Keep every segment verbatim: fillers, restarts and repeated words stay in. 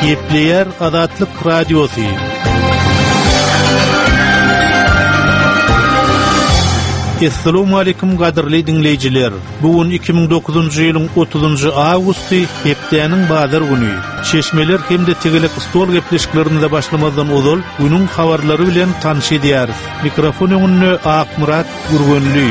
Gepleyer Azatlyk Radiosu. Assalamu alaykum gaderli dinleyijiler. Bugun iki bin dokuzuncu ýylyň otuzunçy awgusty, hepdeniň bazar güni. Şeşmeler hemde tegelik stol gepleşiklerinde başlamazdan ozal, günüň habarlary bilen tanış edýäris. Mikrofon öňünde Akmurat Gurgönlü.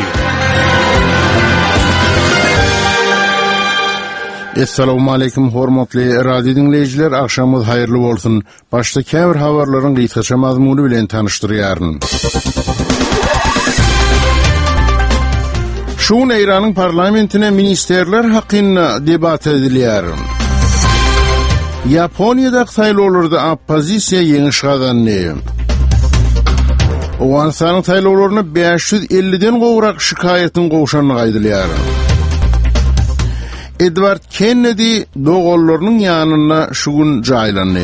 Assalamu alaykum hormatly radio dinleyijiler, akşamyz haýyrly bolsun. Başda käbir habarlaryň gysgaça mazmuny bilen tanışdyrýaryn. Şuun İran'ın parlamentine ministerler hakkında debat edilýär. Yaponiýada saýlawlarda oppozisiýa ýeňiş gazandy. Owanistan'yň saýlawlaryna beş yüz elliden gowrak şikayetin gowşanyny gaýdylýar. Edward Kennedy dogallarynyň ýanyna şu gün jaýlandy.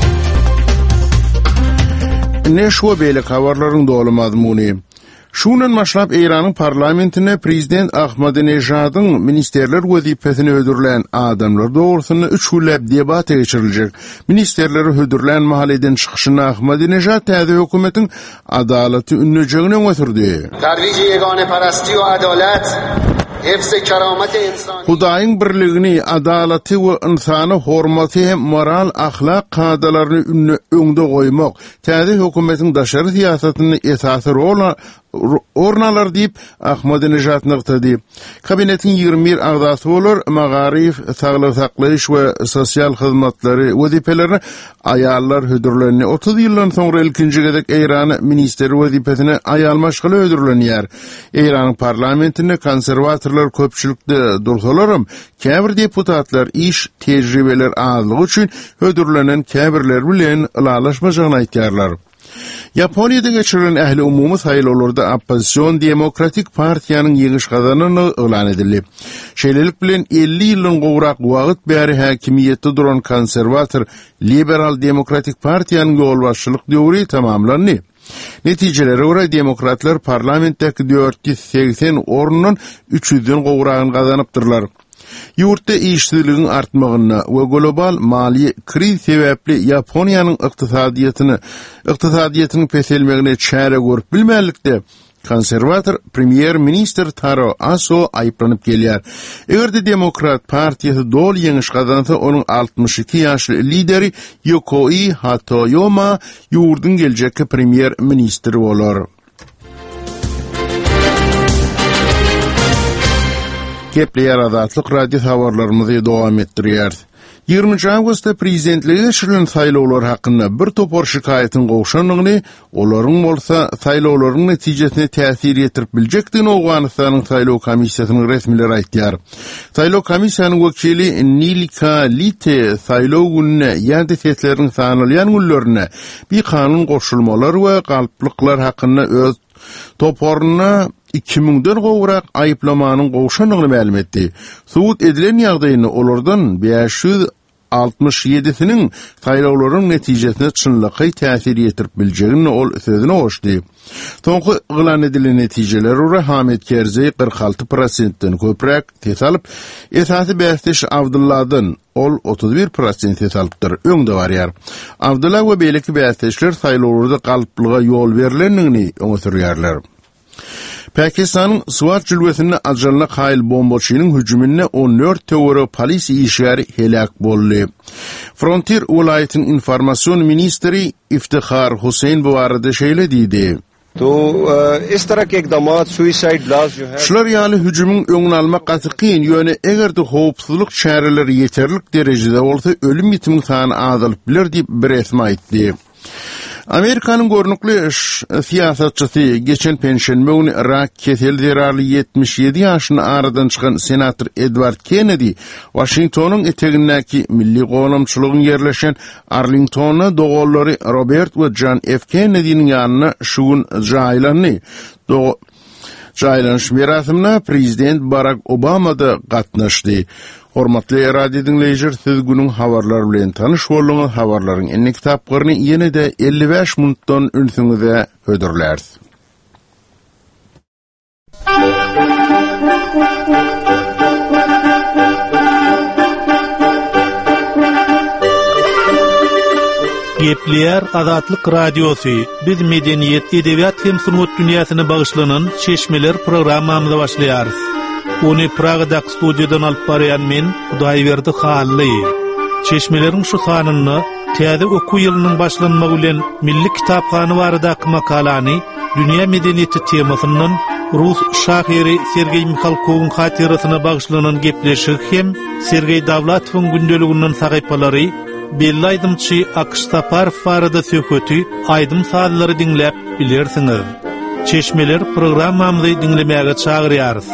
Neşwe beýle habarlaryň dolu mazmuny. Şunun maşlap İran'ın parlamentine Prezident Ahmadinejadyň ministerler wezipesini ödürlen adamlar doğrusunda üç güllep debat geçiriljek. Ministerleri ödürlen mahalleden çıkışına Ahmadinejad täze hökümetin adalaty ünnejegini öňe Tarwiji yegane parasti we adalet hifz keramet insan. Hudaýyň birligini, adalaty we insany hormaty hem moral ahlak kaydalaryny öňde goýmak, täze hökümetiň daşary siýasatyny esasy rol ornalar diýip Ahmadinejad nykdy. Kabinetin ýygrimi bir agzasy bolar, magarif, saglyk saklaýyş we sosial hyzmatlary wezipelerini aýallar hödürlenýär. otuz ýyldan soňra ilkinji gezek İran ministeri wezipesine aýal maşgaly ödürlenýär. İran parlamentinde konserwatorlar köpçülikde dursalarym, käbir deputatlar iş tejribeler azlygy üçin hödürlenen käbirler bilen ılaşmajagyny aýtýarlar. Yaponiýada geçirilen ähli umumy saýlawlarda oppozisiýon Demokratik partiýanyň ýeňiş gazanyny elan edildi. Şeýlelik bilen elli ýyldan gowrak wagt bäri häkimiýetde duran konserwator Liberal Demokratik partiýanyň ýol başçylyk döwri tamamlandy. Netijelere göre demokratlar parlamentdeki dört yüz seksen ornunun üç yüzden gowragyny gazanypdyrlar. Ýurtda işçiligiň artmagyna we global mali kriz sebäpli Yaponiýanyň ykdysadyýatyny, ykdysadyýatynyň peselmegine çäre görüp bilmälikde konserwator premier minister Taro Aso aýyplanyp gelýär. Egerde Demokrat partiýasy dol ýeňiş gazansa, onuň altmış iki ýaşly lideri Yokoi Hatoyama ýurdyň geljekki premier ministri bolar. Gepleyer Azatlyk radio habarlarymyzy dowam etdirýär. ýygrimiňji awgustda prezidentlige geçirilen saýlawlar hakynda bir topar şikayetin gowşanyny, olaryň bolsa saýlawlaryň netijesine täsir ýetirip biljekdigini Owganystanyň saýlaw komissiýasynyň resmileri aýtdylar. Saýlaw komissiýasynyň wekili Nilka Lite saýlaw gününe ýa-da sesleriň sanalýan günlerine bir kanun goşulmalar we galplyklar hakynda öz toparyna iki mingden gowrak aýyplamanyň gowşanyny ma'lum etdi. Suwut edilen ýagdaýyny olardan beş yüz altmış ýedisiniň saýlawlaryň netijesine çynlygy täsir ýetirip biljegini ol sözüne goşdy. Soňky gylan edilen netijeler ura Hamid Kerzi kırk altı prosentden köprek ses alyp, esasy bästiş Abdulladan ol otuz bir prosent ses alypdyr. Öňde barýar. Abdullah we beýleki bästişler saýlawlarda galplyga ýol berilendigini öňe sürýärler. Pakistanyň Swat jülwesinde ajalna gaýyl bombaçynyň hüjümine on dört töwere polis işgäri helak boldy. Frontier welaýatynyň informasyon ministri Iftihar Husayn bu barada şeýle diýdi. तो इस तरह के इकदामात suicide blast जो है Şular ýaly hüjümüň öňüni almak gatyqyn, ýöne egerde howpsuzlyk şäherleri ýeterlik derejede bolsa ölüm ýitimiň sany azalyp biler diýip bir resmi aýtdy. Amerikanyň görnükli siýasatçysy geçen penşenme güni rak kesel zerarly yetmiş ýedi ýaşyny aradan çykan senator Edward Kennedy Washingtonyň etegindäki milli gowlamçylygyň yerleşen Arlington'a dogallary Robert we John F. Kennedy'niň ýanyna şu gün jaýlandy. Jaýlanyş merasimine Prezident Barack Obama da gatnaşdy. Hormatly radio dinleyijiler, siz günüň habarlary bilen tanyş bolýaňyz. Habarlaryň enni kitaplaryny ýene-de elli beş minutdan ünsüňize hödürlersiz. Nükleer Azatlyk Radiosu biz medeniyet, edebiyat hem sunut dünýäsyna bagışlanan Çeşmeler programmamyza başlaýarys. Onu Praga'da studiyodan alıp barayan men Hudaýberdi Hally. Çeşmelerin şu sanyny täze oku ýylynyň başlanmagy bilen Milli Kitapxana baradaky makalany dünýä medeniyeti temasynyň Rus şahyry Sergey Mikhalkowyň hatirasyna bagışlanan gepleşik hem Sergey Davlatowyň gündeliginden sahypalary belli aýdymçy Akış Saparov barada söhbeti aýdym sazlary dinläp bilersiňiz. Çeşmeler programmamyzy dinlemäge çagyrýarys.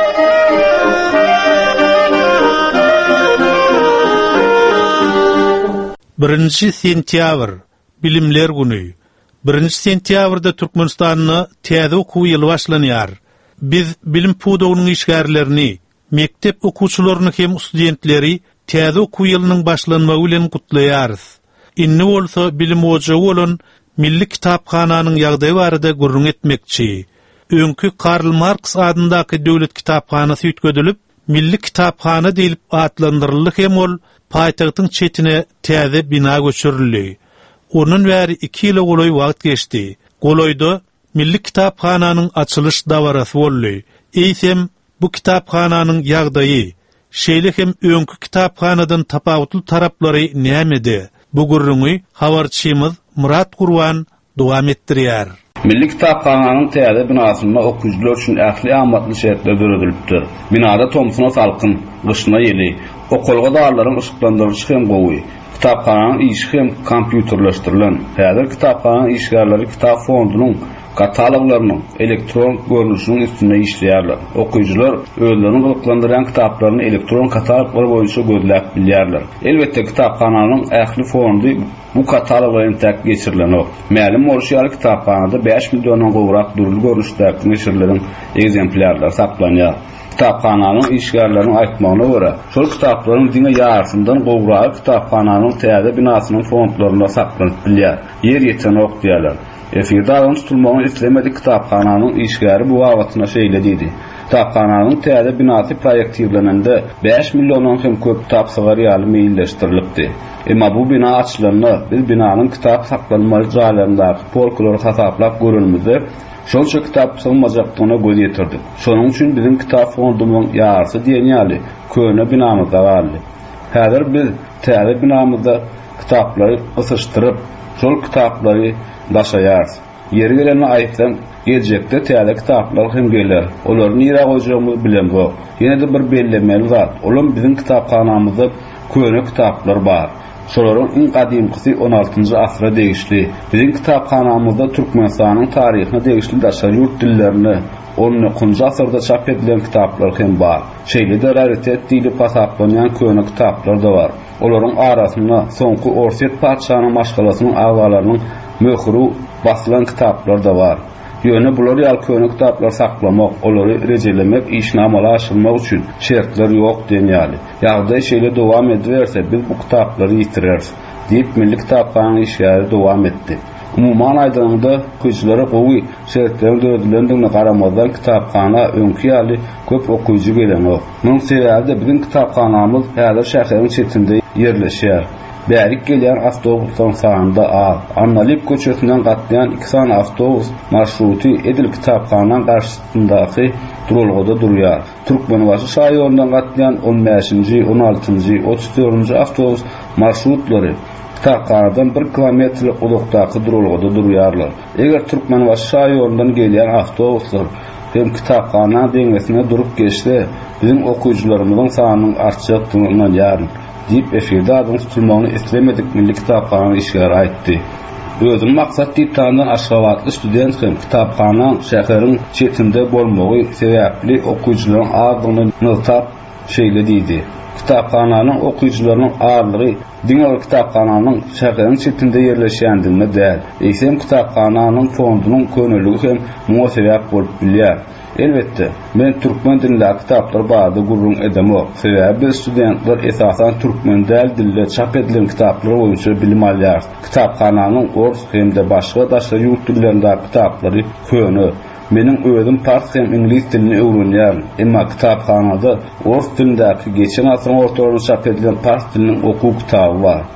birinji sentyabr Bilimler Güni. birinji sentyabrda Türkmenistanyň täze okuw ýyly başlanýar. Biz bilim pudowynyň işgärlerini, mektep okuwçylaryny hem studentleri täze okuw ýylynyň başlanmagy bilen gutlaýarys. Inni bolsa bilim ojagy bolan Milli Kitapxananyň ýagdaýy barada gurrun etmekçi. Öňkü Karl Marx adyndaky döwlet kitapxanasy ýetgedilip, Milli Kitapxana diýilip adlandyryldy hem ol paýtagtyň çetine täze bina göçürildi. Onun bäri iki ýyl goloý wagt geçdi. Goloýda Milli Kitapxananyň açylyş dawarasy boldy. Eýsem bu kitapxananyň ýagdaýy, şeýle hem öňkü kitapxanadan tapawutly taraplary nämedi? Bu gurruny habarçymyz Murat Gurban dowam etdirýär. Milli Kitapxananyň täze binasyna okuwçylar üçin ähli amatly şertler döredilipdir. Binada Tomsona salkyn, gyşyna ýeli, okulga darlaryň ışıklandyrıcı hem gowy. Kitapxananyň işi hem kompýuterleşdirilen. Häzir kitapxananyň işgärleri kitap fondunyň kataloglarynyň elektron görnüşiniň üstünde işleýärler. Okuwçylar özlerini gyzyklandyran kitaplaryny elektron kataloglar boýunça gözläp bilýärler. Elbetde kitapxananyň ähli fondy bu kataloglaryň täk geçirilen. Mälim bolýar kitapxanada beş milyondan gowrak durly görnüşdäki neşirleriň egzemplarlary saklanýar. Kitapxananyň işgärleriniň aýtmagyna görä, şol kitaplaryň diňe ýarşyndan gowrak kitapxananyň täze binasynyň fondlarynda saklanyp bilýär. Yer ýetenok diýerler. Efirde adam tutulmagyny islemedik kitapxananyň işgäri bu wagtyna şeýle diýdi. Kitapxananyň täze binasy proýektirlenende beş milyondan hem köp kitap sagaryaly meýilleşdirilipdi. Emma bu bina açylanda biz binanyň kitap saklanmaly jaýlaryndaky folklor hasaplap görülmedi. Şolça kitap sığmajakdygyna göz ýetirdik. Şonuň üçin bizim kitap fondumyň ýarsy diýenýäli köne binamyzda bardy. Häzir biz täze binamyzda kitaplary ysışdyryp, şol kitaplary daşaýarys. Ýeri geleni aýtsam, geljekde täze kitaplar hem geler. Olary nire goýjagymyzy bilemok. Ýene-de bir bellemeli zat. Olam bizim kitapxanamyzda köne kitaplar bar. Şolaryň iň gadymkysy on altynjy asra degişli. Bizim kitapxanamyzda Türkmenistanyň taryhyna degişli daşary ýurt dillerini on dokuzunjy asyrda çap edilen kitaplar hem bar. Şeýle-de raritet diýilip hasaplanýan köne kitaplar da bar. Olaryň arasynda soňky Orset padşahynyň maşgalasynyň awalarynyň möhürü basylan kitaplar da bar. Ýöne bular ýal köne kitaplar saklamak, olary rejelemek, işini amala aşyrmak üçin şertler ýok diýenýäli. Ýagdaý şeýle dowam ediberse biz bu kitaplary ýitireriz diýip Milli Kitapxananyň işgäri dowam etdi. Umuman aýdymda okuwçylara gowy şertler döredilendigine garamazdan kitapxana öňkü ýaly köp okuwçy gelenok. Muň sebäbi de bizim kitapxanamyz häzir şäherin çetinde ýerleşýär. Bärik gelýän awtobuslaryň sanynda az. Annalip köçesinden gatlayan iki san awtobus marşruty Edil kitapxananyň garşysyndaky durulgyda durýar. Türkmenbaşy şaýorundan gatlayan on beşinji, on altynjy, otuz dördünji awtobus marşrutlary kitapxanadan bir kilometrlik uzakdaky durulgyda durýarlar. Eger Türkmenbaşy şaýorundan gelýän awtobuslar hem kitapxana deňesine durup geçse, bizim okuwçylarymyzyň sanynyň artjagyny ýaryn diýip efirde adam tutulmagyny islemedik Milli Kitapxananyň işgäri aýtdy. Özüm maksat diýip tanınan aşgabadly student hem kitapxana şäherin çetinde bolmagy sebäpli okuwçylaryň azyny notap şeýle diýdi. Kitapxananyň okuwçylarynyň ağırlygy diňe kitapxananyň şäherin çetinde ýerleşýändigine däl. Eýsem kitapxananyň fondunyň könelligi hem muňa sebäp bolup bilýär. Elbette, men türkmen dilinde kitaplar barada gurrun edemok. Sebäbi studentler esasan türkmen däl dilde çap edilen kitaplar boýunça bilim alýar. Kitapxananyň ors hemde başga daşary ýurt dillerinde kitaplary köne. Menin özüm fars hem ingliz dilini öwrenýär. Emma kitapxanada ors dilindäki geçen asyryň ortalarynda çap edilen fars diliniň okuw kitaby bar.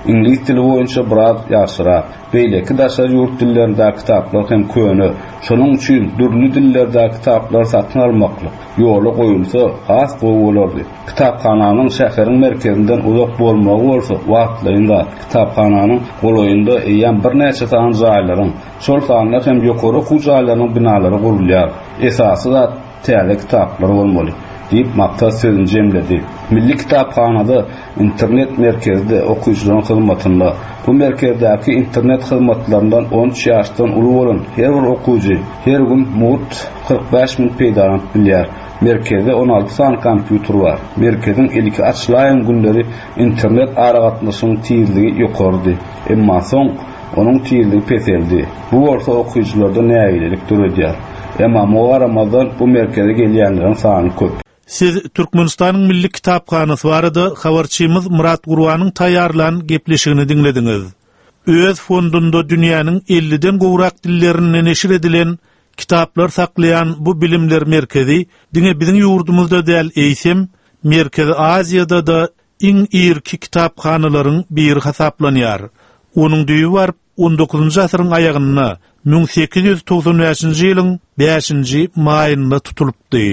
İngiliz dili boýunça biraz ýaşyra. Beýleki daşar ýurt dillerinde kitaplar hem köne. Şonuň üçin dürli dillerde kitaplar satyn almakly ýoly goýulsa has bolardy. Kitaphananyň şäheriň merkezinden uzak bolmagy bolsa, wagtlarynda kitaphananyň golaýynda eýen bir näçe tan jaýlaryň, şol tanlar hem ýokary okuw jaýlarynyň binalary gurulýar. Esasy da täze kitaplar bolmaly diýip maksat sözüni jemledi. Milli Kitaphanada internet merkezde okuyucuların hyzmatynda. Bu merkezdäki internet hyzmatlaryndan on üç ýaşdan uly bolan her bir okuyucu her gün mut kırk beş min peýdaran bilýär. Merkezde on alty san kompýuter bar. Merkezin ilki açylaýan günleri internet aragatnaşynyň tizligi ýokardy. Emma soň onuň tizligi peseldi. Bu bolsa okuyucularda näýilik durýar. Emma mugaramazdan bu merkeze gelýänleriň sany köp. Siz Türkmenistanyň Milli Kitaphanasy barada habarçymyz Murat Gurwanyň taýýarlan gepleşigini dinlediňiz. Öz fondunda dünýäniň elliden gowrak dillerini neşir edilen kitaplar saklayan bu bilimler merkezi diňe biziň ýurdumyzda däl eýsem, Merkezi Aziýada da iň irki kitaphanalaryň biri hasaplanýar. Onuň düýü barp on dokuzunjy asyryň aýagyna bin sekiz ýüz togson beşinji ýylyň beşinji maýynda tutulupdy.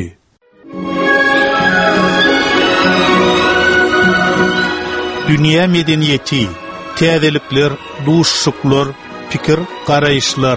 Dünya medeniyeti, täzelikler, duşşuklar, pikir, garaýyşlar.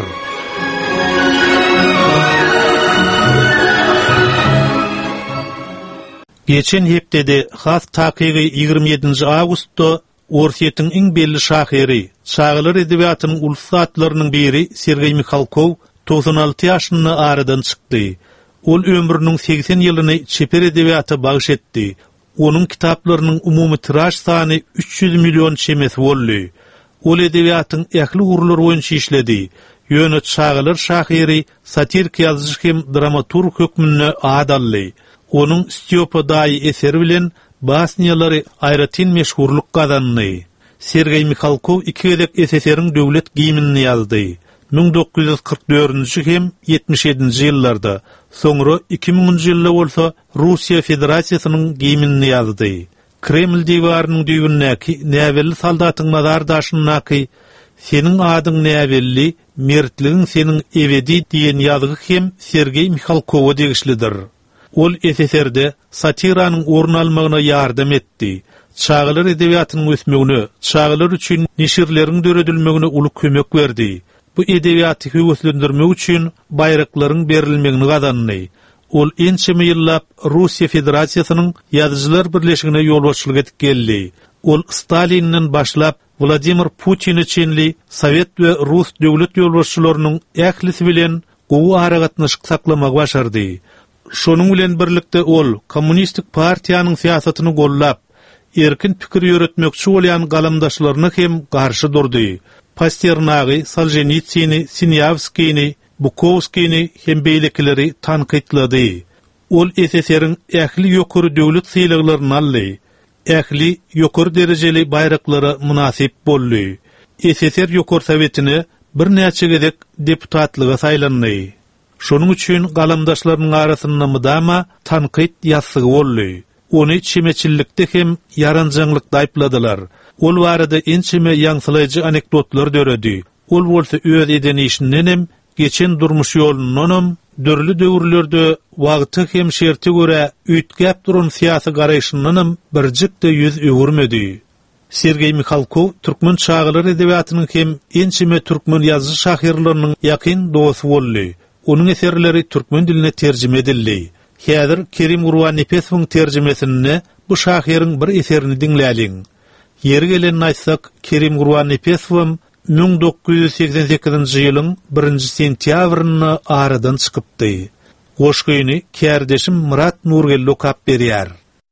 Geçen hepdede has takygy ýygrimi ýedinji awgustda Orsiýetiň iň belli şahyry, çağlar edebiýatynyň ulus zatlarynyň biri Sergey Mikhalkov doksan alty ýaşyny aradan çykdy. Ol ömrüniň seksen ýylyny çeper edebiýata bagyş etdi. Onun kitaplarının umumy tiraj sany üç yüz milyon çemes boldy. Ol edebiýatyň ähli urulary boýunça işledi. Ýöne çağlar şahyry, satirik ýazgıç hem dramaturg hökmünde adally. Onun Styopodaý eseri bilen basniýalary aýratyn meşhurluk gazandy. Sergey Mikhalkov iki gezek S S R-iň döwlet giyimini ýazdy. bin dokuz ýüz kırk dördünji hem ýetmiş ýedinji ýyllarda, soňra iki miňinji ýylda bolsa Russiýa Federasiýasynyň giyimini ýazdy. Kreml diýwarynyň düýbündäki näwelli soldatyň mazardaşynyňky "Seniň adyň näwelli, mertligiň seniň ebedi" diýen ýazgy hem Sergey Mikhalkowa degişlidir. Ol S S R-de satiranyň orun almagyna ýardam etdi. Çağlar edebiýatynyň ösmegine, çağlar üçin neşirleriň döredilmegine uly kömek berdi. Bu edebiýaty höwüslendirmek üçin bayraklaryň berilmegini gazandy. Ol ençemi ýyllap Russiýa Federasiýasynyň ýazgyçylar birleşigine ýolbaşçylyk edip geldi. Ol Stalinden başlap Vladimir Putin üçinli Sowet we Rus döwlet ýolbaşçylarynyň ählisi bilen gowy aragatnaşyk saklamak başardy. Şonuň bilen birlikde ol kommunistik partiýanyň siýasatyny gollap, erkin pikir ýöretmekçi bolan galamdaşlaryna hem garşy durdy. Pasternagy, Solzhenitsyny, Sinyavskiýny, Bukovskiýny hem beýlekileri tanqidlady. Ol S S R-iň ähli ýokary döwlet syýlaklaryny aldy. Ähli ýokary derejeli bayraklara munasip boldy. S S R ýokary sowetine bir näçe gezek deputatlyga saýlandy. Şonuň üçin galamdaşlarynyň arasynda mydama tanqid ýazsygy boldy. Ony çemeçillikde hem yaranjanglikda aýpladylar. Ol barada ençeme ýaňsylaýjy anekdotlar döredi. Ol bolsa öz edenişinden hem geçen durmuş ýolundan dörli döwürlerde wagty hem şerti görä üýtgäp duran syýasy garaýşyndan birjikde ýüz öwürmedi. Sergey Mikhalkov türkmen çağlar edebiýatynyň hem ençeme türkmen ýazgy şahyrlarynyň ýakyn dosy boldy. Onuň eserleri türkmen diline terjime edildi. Häzir Kerim Gurwan Nepesowyň terjimesini bu şahyryň bir eserini dinläliň. Ýeri gelen aýtsak, Kerim Gurwan Nepesow bin dokuz ýüz seksen sekizinji ýylyň birinji sentýabryny aradan çykypdy. Goşgyny kärdeşim Murat Nurgelli okap berýär.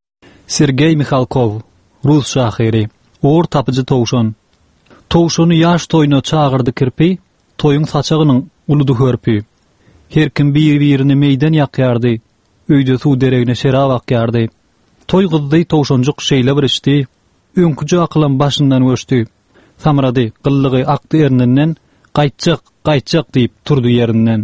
Sergey Mikhalkov, Rus şahyry, Oğur tapıcı towşan. Towşany ýaş toýuna çağırdy kirpi, toýuň saçagynyň uludy hörpi. Her kim bir-birini meýdan ýakýardy, öýde suw deregine şerap akýardy. Toy gızdy, towşanjyk şeýle birişdi. Öňküji aklan başyndan göçdi. Samrady, gyllygy akdy erninden, gaýtjak, gaýtjak diýip turdy ýerinden.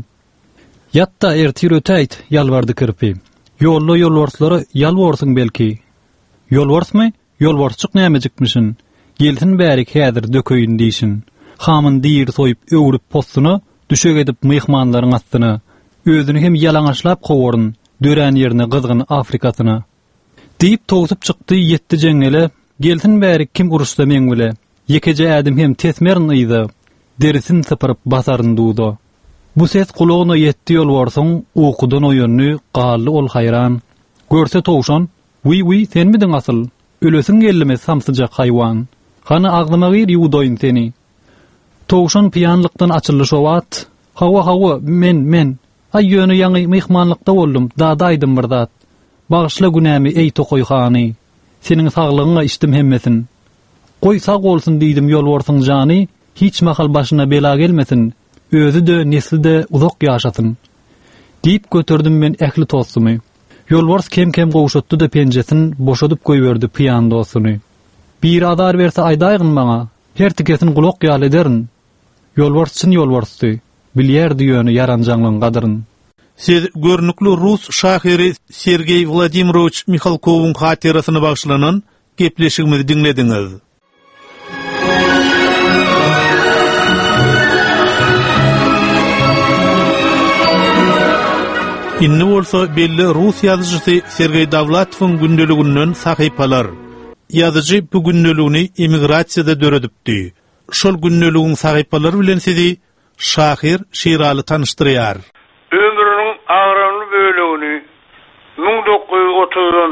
Ýatda ertir ötäýt, ýalbardy kirpi. Ýolly ýolbarslara ýalbarsyň belki. Ýolbarsmy? Ýolbarsçyk näme jikmişin? Gelsin bärik häzir dököýün diýsin. Hamyn diýir soýup öwrüp postuna düşe gedip myhmanlaryň astyna, özüni hem yalaňaçlap gowuryn, dörän ýerine gyzgyn Afrikasyna. Diýip togusup çykdy ýetdi jeňele, gelsin bärik kim uruşda meň bile. Ýekeje ädim hem tesmerin ýydy, derisin sypyryp basaryn duýdy. Bu ses kulagyna ýetdi ýol barsyň, okudan oýanny gally ol hayran. Görse towşan, "Wi wi sen midiň asyl? Ölesiň gellime samsyjak haýwan. Hana aglyma gir ýuwdoýyn seni." Towşan piýanlykdan açylyşowat, "Hawa hawa men men. Ay ýöne ýaňy myhmanlykda boldum, dadaýdym bir zat. Bagyşla günämi ey tokoýhany. Seniň saglygyňa içdim hemmesin. Goý sag bolsun diýdim ýol barsyň jany, hiç mahal başyna bela gelmesin. Özü de nesli de uzak ýaşasyn." Diýip götürdüm men ähli tostumy. Ýolbars kem-kem gowşatdy da penjesin boşadyp goýberdi piýan dostuny. "Bir adar berse aýdaýgyn maňa, her tikesin gulak ýal ederin." Ýolbars çyn ýolbarsdy, bilýärdi ýöne yaranjaňlyň gadyryn. Siz görnükli Rus şahyry Sergey Vladimirovich Mikhalkowyň hatyrasyna bagşlanan gepleşigimizi diňlediňiz. Inni bolsa belli Rus ýazyjysy Sergey Davlatowyň gündeligininden sahypalar. Ýazyjy bu gündeligini emigrasiýada döredipdi. Şol gündeligiň sahypalary bilen sizi şahyr Şiraly tanışdyrýar. Ömrüniň agranly bölegini ming dokuz ýuz otuzdan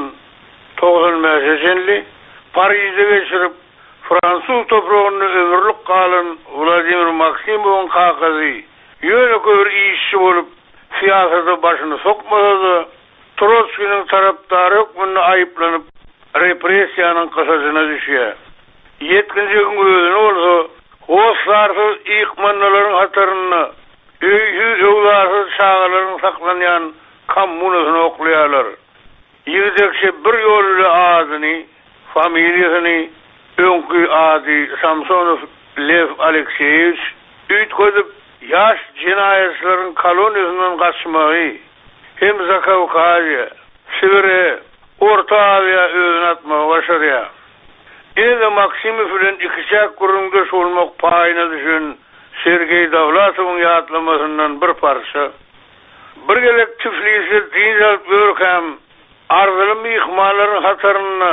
togsonmaýşy Parisde geçirip Fransuz topragyny ömürlük galan Vladimir Maksimowyň kakazy ýöne gör işçi bolup siyasata başını sokmadı. Trotskiy'nin taraftarı bunu ayıplanıp represiyanın kısasına düşüyor. Yetkinci gün gözünü olsa o sarsız İkmanlıların hatırını öykü evlarsız çağaların saklanayan kammunusunu oklayarlar. Yedekçe bir yollu adını, familyasını önkü adı Samsonov Lev Alekseyevich üt koyup yaş cinayetlerin kolonisinden kaçmayı hem Zakavkazya, Sibir'e, Orta Asya özüne atmayı başarıya. Yine de Maksimov'un ikişak kurumdaş olmak payına düşün Sergey Davlatowyň ýatlamasından bir parça. Bir gelek Tiflis'e diňjal görkem arzyly myhmanlaryň hatyryna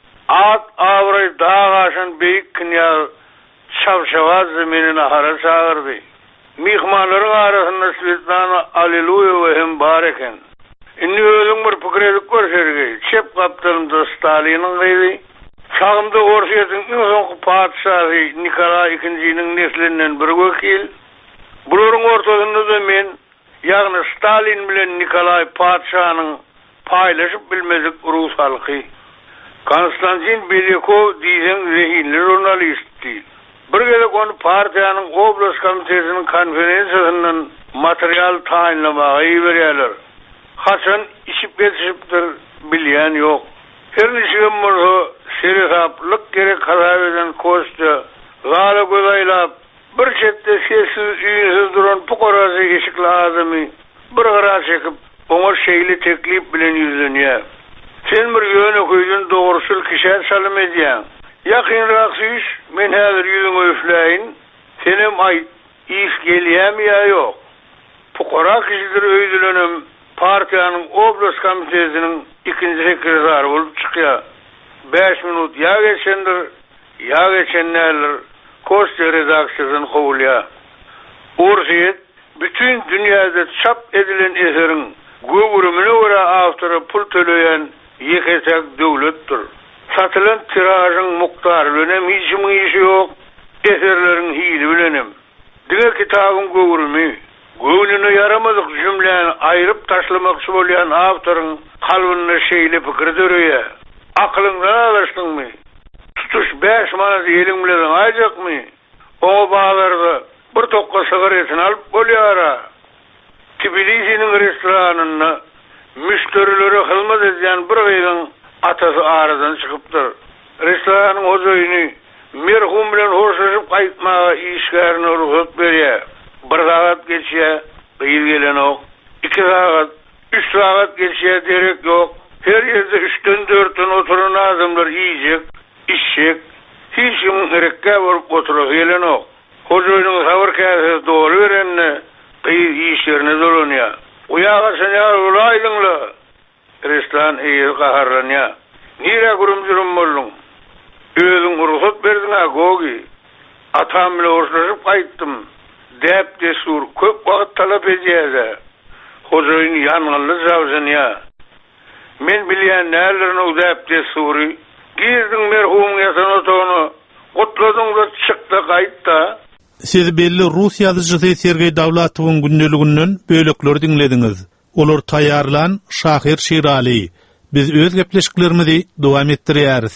at awry dağaşyn beýik knyaz Çavşavaz zeminine hara çağırdy. Myhmanlaryň arasynda Svetlana Aleluyewa hem bar eken. Inni özüň bir pikirlik görsergi, çep kapdyrynda Stalinin gyzy, çağımda Orsiýatyň iň soňky padşahy Nikolay ikinciniň neslinden bir wekil. Bularyň ortasynda da men, ýagny Stalin bilen Nikolay padşanyň paýlaşyp bilmedik Rus halky. Konstantin Belikov diýen zehinli jurnalistdi. Bir gelek onu partiýanyň oblast komitesiniň konferensiýasyndan material taýinlamagy berýärler. Haçan içip geçipdir bilýän ýok. Her nişe murhu serihaplyk gerek hazaveden koşdy. Gala gozaýlap bir çetde sessiz üýsiz duran pukorazy eşikli adamy bir gara çekip oňa şeýle teklip bilen ýüzlenýär. Sen bir ýöne koýdun dogrusul kişär salym edýän. Ýakynrak süýş, men häzir ýüzüňe üfläýin. Senem ay iş gelýärmi ýa ýok? Pukora kişidir öýdülenim partiýanyň oblast komitesiniň ikinji sekretary bolup çykýar. beş minut ýa geçendir, ýa geçenler Koştu redaksiýasyny gowulýar. Orsiýet bütün dünýäde çap edilen eseriň göwürümine görä awtory pul töleýän ýeketek döwletdir. Satylan tiražyň muktary bilen hiçbir işi ýok, eserleriň hili bilenim. Diňe kitabyň göwürümi, göwüne yaramadyk jümläni aýryp taşlamakçy bolýan awtoryň kalbyna şeýle pikir dörýär. Aklyňdan alışdyňmy? Tutuş beş manat ýeliň bilen aýjakmy? O baglarda bir tokka sigaretini alyp bolýar. Tbilisiň restoranyna müşterileri hyzmat edýän bir gyýyň atasy aradan çykypdyr. Restoranyň hojaýyny merhum bilen hoşlaşyp gaýtmaga işgärine ruhsat berýär. Bir saat geçýär, gyýyl gelen ok. iki saat, üç saat geçýär, derek ýok. Her ýerde üçden dörtten oturan adamlar ýiyjek, içjek. Hiç kim Türkmenke vurup oturup gelen ok. Hojoynyň sabır käse doğru berenne qyy işlerine dolanya. Uyağa seňar ulaýdyňla. Reslan eýer gaharlanya. Nire gurumjurum boldum. Özüň ruhsat berdiňa gogi. Atam bilen oşlaşyp gaýtdym. Dep de sur köp wagt talap edýärdi. Hojoyň ýangyly zawjanya. Men bilýän nälerini dep de suri. Girdiň merhum ýasan otony. Otladyň da çykdy gaýtda. Siz belli Rus ýazyjysy Sergey Davlatov'un günneliginden bölekler dinlediňiz. Olar taýarlan Şahir Şirali. Biz öz gepleşiklerimizi dowam etdirýäris.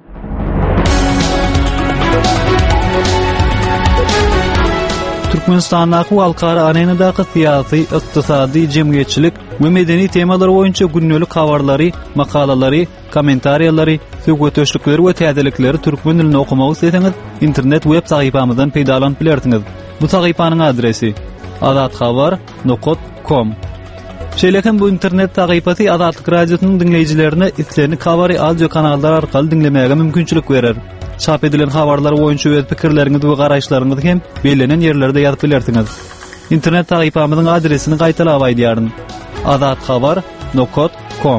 Türkmenistanyň halkara arenadaky syýasy, ykdysady, jemgyýetçilik we medeni temalar boýunça günnelik habarlary, makalalary, kommentariýalary, söhbetleşikleri we täzelikleri türkmen dilinde okumagy isteseňiz, internet web sahypamyzdan peýdalanyp bilersiňiz. Bu sahypanyň adresi azatxabar nokta com. Şeýlekem bu internet sahypasy Azatlyk radiosynyň dinleýijilerine islerini kabary audio kanallar arkaly dinlemäge mümkinçilik berer. Çap edilen habarlar boýunça öz pikirleriňizi we garaşlaryňyzy hem belenen ýerlerde ýazyp bilersiňiz. İnternet sahypamyzyň adresini gaýtalap aýdýaryn. azatxabar nokta com.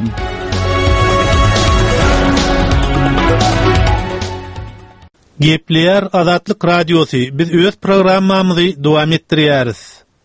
Gepleýär Azatlyk radiosy. Biz öz programmamyzy dowam etdirýäris.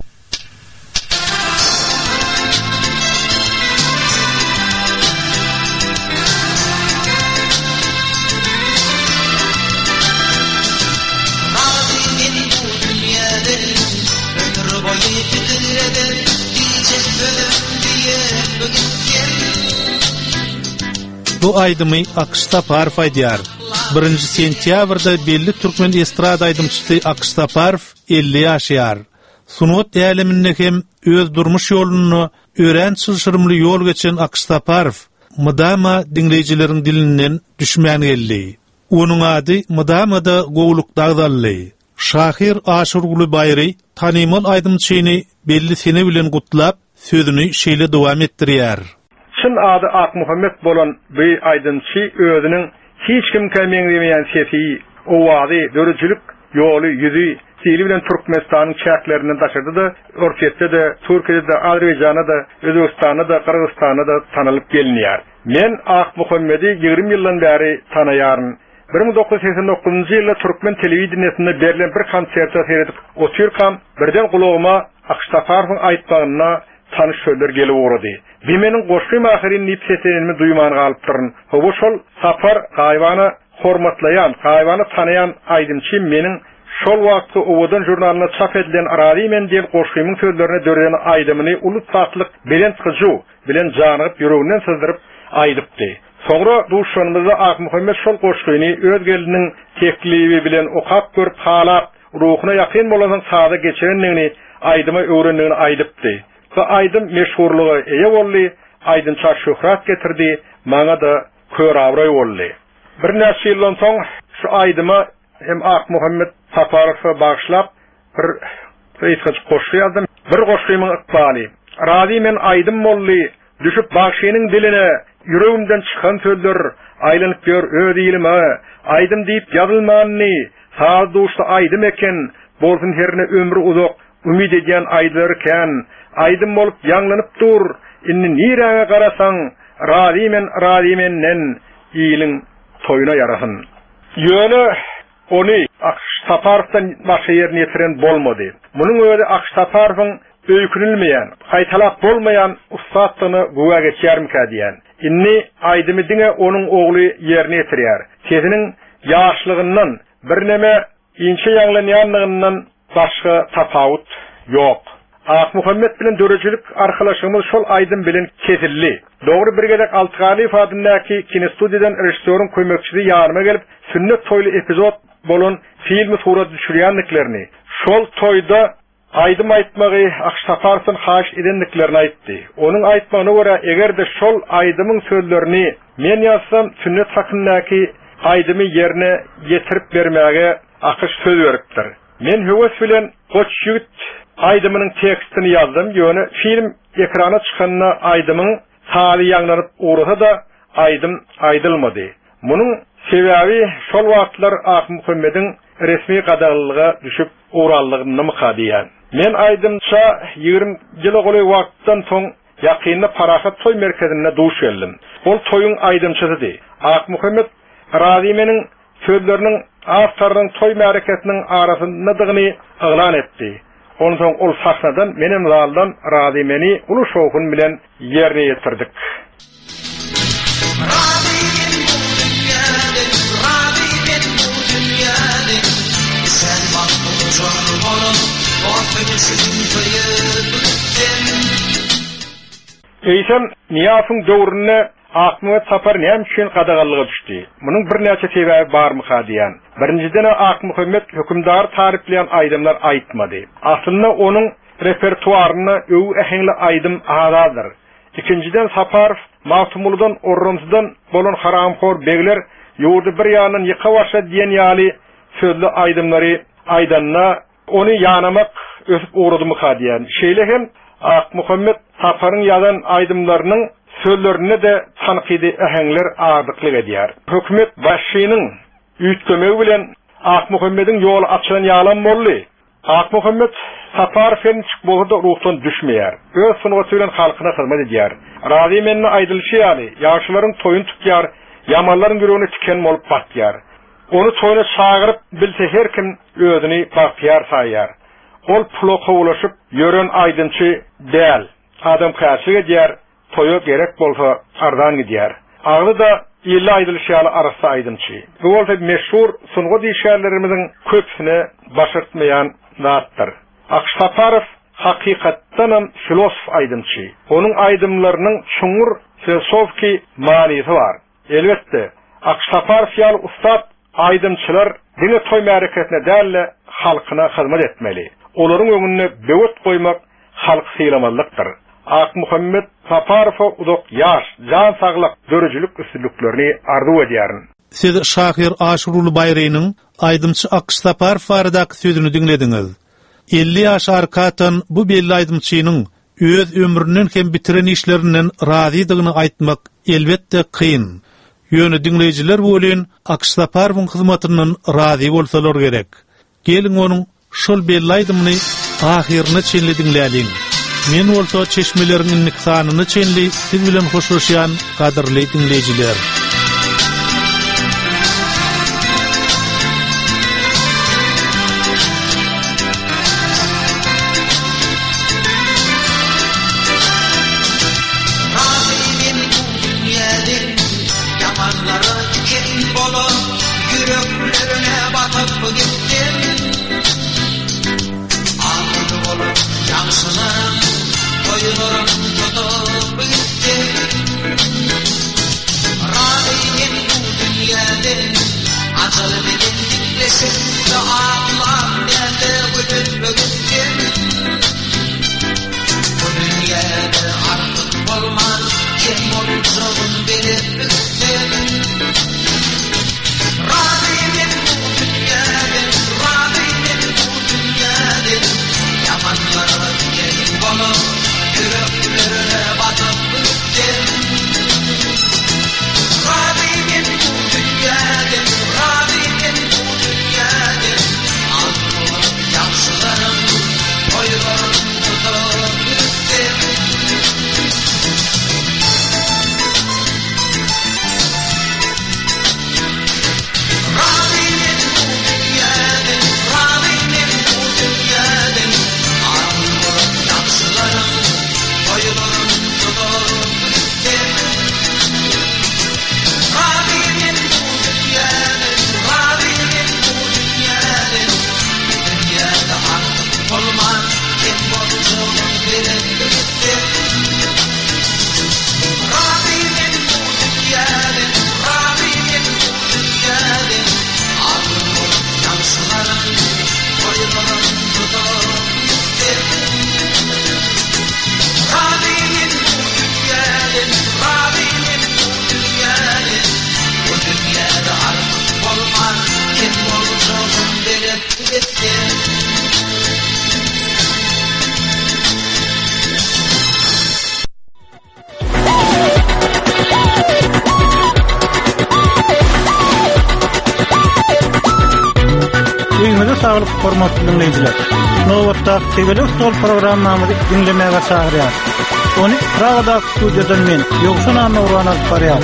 Bu aydymy Akşta Parf aýdýar. birinji sentýabrda belli türkmen estrada aýdymçysy Akşta Parf elli ýaşar. Sunut ýaleminde hem öz durmuş ýoluny ören çyşyrymly ýol geçen Akşta Parf mydama dinleýijileriň dilinden düşmän geldi. Onuň ady mydama-da gowluk dagdally. Şahir Aşurgulu Bayry tanymal aýdymçyny belli sene bilen gutlap sözüni şeýle dowam etdirýär. Çin adı Ak Muhammed bolan bu aydınçı özünün hiç kim kemeňlemeýän sesi, owazy, dörüjülük ýoly, ýüzi, dili bilen Türkmenistan'ın çäklerini taşıdy da, Orketde de, Türkiýede de, Azerbaýjanda da, Özbekistanda da, Kyrgyzstanda da tanalyp gelinýär. Men Ak Muhammedi ýygrimi ýyldan bäri tanaýaryn. bir ming dokuz yüz seksen dokuzunji ýylda Türkmen telewizionyasynda berilen bir konsertde seyredip oturkam, birden gulağıma Akşta Parfyň aýtmagyna tanış sözler gelip uğradı. Bimenin goşgym ahirin nipsetenimi duyman galypdyryn. Bu şol sapar gaýbany hormatlayan, gaýbany tanayan aýdymçy meniň şol wagtda Owadan jurnalyna çap edilen Arabimen diýen goşgymyň sözlerine dören aýdymyny ulut tatlyk bilen çykyju bilen janyp ýüreginden sızdyryp aýdypdy. Soňra duşanymyzda Ak Muhammed şol goşgyny öz geliniň teklibi bilen okap görüp halap ruhuna ýakyn bolan saada geçirenligini aýdyma öwrenligini aýdypdy. Bu aydın meşhurluğu eye olli, aydınça şöhret getirdi, maňa da kör awray olli. Bir näçe ýyldan soň şu aydyma hem Ak Muhammed Safarowy bagyşlap bir reýsge goşgy ýazdym. Bir goşgymyň ykbaly. Razi men aydym molly, düşüp bagşynyň diline, ýüregimden çykan sözler aýlanyp gör öz ilime, aydym diýip ýazylmanyny, saz duşda aydym eken, bolsun herne ömrü uzak, umid edýän aýdlarken, aydym bolup ýanglanyp dur, inni niräňe garasaň, razimen razimenden ýylyň toýuna ýarasyn. Ýöne ony Akşta Parfdan başga ýerine ýetiren bolmady. Munyň öýde Akşta Parfyň öýkünilmeýän, gaýtalap bolmaýan ustadyny gowa geçýärmika diýen. Inni aydymy diňe onuň ogly ýerine ýetirýär. Kesiniň ýaşlygyndan bir neme inçe ýanglanýanlygyndan başga tapawut ýok. Ak Muhammed bilen dörüjülük arkalaşymyz şol aydym bilen kesilli. Dogry bir gedek Altıgali adyndaky kinostudiyeden rejissörüň kömekçisi ýaryma gelip sünnet toýly epizod bolan filmi surat düşürýänliklerini, şol toýda aydym aýtmagy Akşta Parfyň haş edenliklerini aýtdy. Onuň aýtmagyna görä egerde şol aydymyň sözlerini men ýazsam sünnet hakyndaky aydymy ýerine ýetirip bermäge akyş söz beripdir. Men höwes bilen goç ýigit aydymynyň tekstini ýazdym. Ýöne film ekrana çykanyna aydymyň taly ýanglanyp uğrasa da aydym aýdylmady. Munyň sebäbi şol wagtlar Ak Muhammediň resmi qadağılığa düşüp uğrallygyny mykadiýan. Men aýdymça ýygrimi ýyl goly wagtdan soň ýakynda Parahat toy merkezine duş geldim. Ol toyun aýdymçydy. Ak Muhammed Razimeniň sözleriniň astarlyň toy märeketiniň arasyndadygyny ýylan etdi. Ondan soň ol sahnadan menem zaldan Razimeni ulu şowkun bilen ýerine ýetirdik. Eýsem Niýasyň döwrüne Akmuhammed Sapar näme üçin qadagallyga düşdi? Munyň bir näçe sebäbi barmy hadiýan? Birinciden Akmuhammed hökümdar tarifleýän aýdymlar aýtmady. Aslynda onuň repertuaryna öw ähengli aýdym azadyr. İkinciden Sapar Masumuludan Orrumsudan bolan haramxor begler ýurdy bir ýandan ýyka başa diýen ýaly sözli aýdymlary aýdanna onu ýanamak ösüp uğradymy hadiýan. Şeýle hem Akmuhammed Saparyň ýazan aýdymlarynyň sözlerine de tanqidi ähengler ağırlıklı edýär. Hökümet başçynyň üýtgemegi bilen Akmuhammediň ýoly açylan ýalan boldy. Akmuhammed Saparyň bolada ruhdan düşmeýär. Öz sunugaty bilen halkyna hyzmat edýär. Razimeniň aýdylşy ýaly ýaşlaryň toyun tutýar, ýamanlaryň ýüregine tiken bolup batýar. Onu toyuna çağırıp bilse her kim özüni bahtiyar saýar. Ol pulo howlaşyp ýören aýdymçy däl. Adam käşig edýär, toýa gerek bolsa ardan gidýär. Agly da ýyly aýdylşýaly arasy aýdymçy. Bu bolsa meşhur sungu diýşärlerimiziň köpsini başartmaýan zatdyr. Aksaparow hakykatdan hem filosof aýdymçy. Onuň aýdymlarynyň şuňur filosofiki manysy bar. Elbetde Aksaparow ýaly ustad aýdymçylar diňe toy märeketine dälle halkyna hyzmat etmeli. Olaryň öňüne böwet goýmak halk sylamalykdyr. Akmuhammed Saparow uzak ýaş, jan saglyk, dörejlik üstünliklerini arzu edýär. Siz Şahir Aşurul Bayrynyň aýdymçy Aksaparow baradaky sözüni dinlediňiz. elli ýaş arkatan bu belli aýdymçynyň öz ömrüniň hem bitiren işlerinden razydygyny aýtmak elbetde kyn. Ýöne dinleýijiler bolen Aksaparowyň hyzmatynyň razy bolsalar gerek. Gelin onuň şol belli aýdymyny ahyryny çenli dinläýin. Men bolsa çeşmeleriň niksanyny çenli siz bilen hoşlaşýan gadyrly dinleýijiler. saglyk, hormatly dinleyijiler. Nowatda Tegele Stol programmamyzy dinlemäge çagyrýar. Onu Pragada studiýadan men Ýogşan Anawran alyp barýar.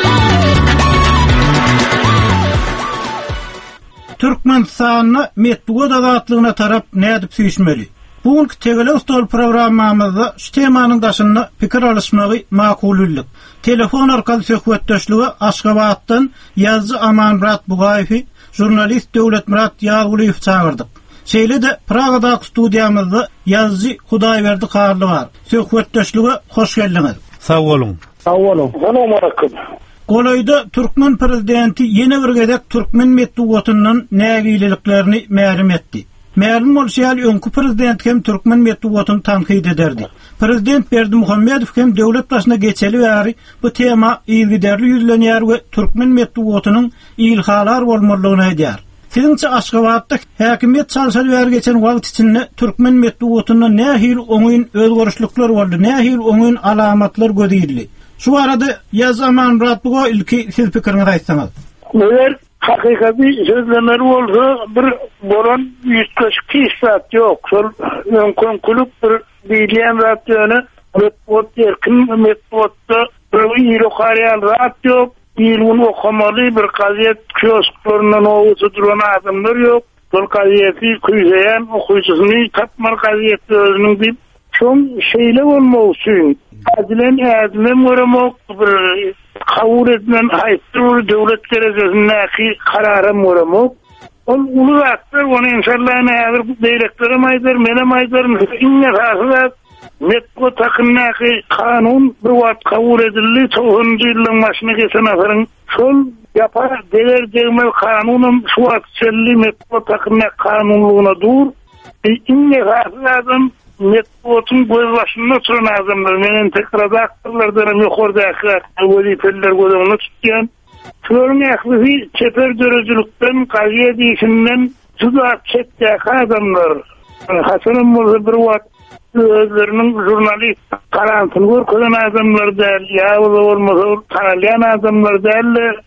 Türkmenistanyny metbuat azatlygyna tarap nädip süýşmeli? Bugünkü Tegele Stol programmamyzda şu temanyň daşyny pikir alışmagy makullyk. Telefon arkaly söhbetdeşligi Aşgabatdan Ýazgy Amanmurat Bugaýew, jurnalist Döwletmurat Ýagulyw çağırdyk. Şeýle de Pragada studiýamyzda Ýazgy Hudaýberdi Karly bar. Söhbetdeşligi hoş geldiňiz. Sag bolun. Sag bolun. Assalamu alaykum. Golaýda Türkmen prezidenti ýene bir gedek Türkmen metbuatynyň nägiliklerini mälim etdi. Mälim bolýar öňkü prezident hem Türkmen metbuatyny tanqid ederdi. Prezident Berdimuhammedow hem döwlet başyna geçeli bäri bu tema ýygyderli ýüzlenýär we Türkmen metbuatynyň ilhalar bolmalygyny aýdýar. Sizinçe Aşgabatda häkimet çalşary bäri geçen wagt içinde Türkmen metbuatyna nähil oňyn özgörüşlikler boldy, nähil oňyn alamatlar gödýildi. Şu arada Ýazgy Amanmurat Bugaýew ilki siz pikiriňizi aýtsaňyz. Eger hakykati sözlemer bolsa bir bolan ýetmiş saat ýok. Şol öňkün kulüp bir diýilýän radyony metbuat erkin metbuatda bir ýyly garýan radio ýylyň okamaly bir gazyet kiosklaryndan oýsy duran adamlar ýok. Şol gazyeti küýleýän okuyjysyny tapmar gazyeti özüniň diýip şol şeýle bolmak üçin adilen adilem görmek bir kabul edilen haýyr döwlet derejesindäki kararym görmek. Ol uly zatlar onu inşallah nädir beýleklerim aýdyr, menem aýdyr, inne hasat metbuat hakkındaki kanun bir wagt kabul edildi. toğuzuncu ýylyň başyna geçen aferin şol yapar deler degmel kanunum şu wagt çelli metbuat hakkındaki kanunlugyna dur. Inne hasat metbuatın göz başında oturan adamlar, menen tekrarda aktarlardan ýokardaky wezifeler gözüňe tutýan. Şolun ähli çeper dörejülükden, gaziýe diýişinden juda çetdäki adamlar. Hasanam bolsa bir wagt özleriniň jurnalist karantyny görkezen adamlar däl, ýa bolmasa tanalýan adamlar däl,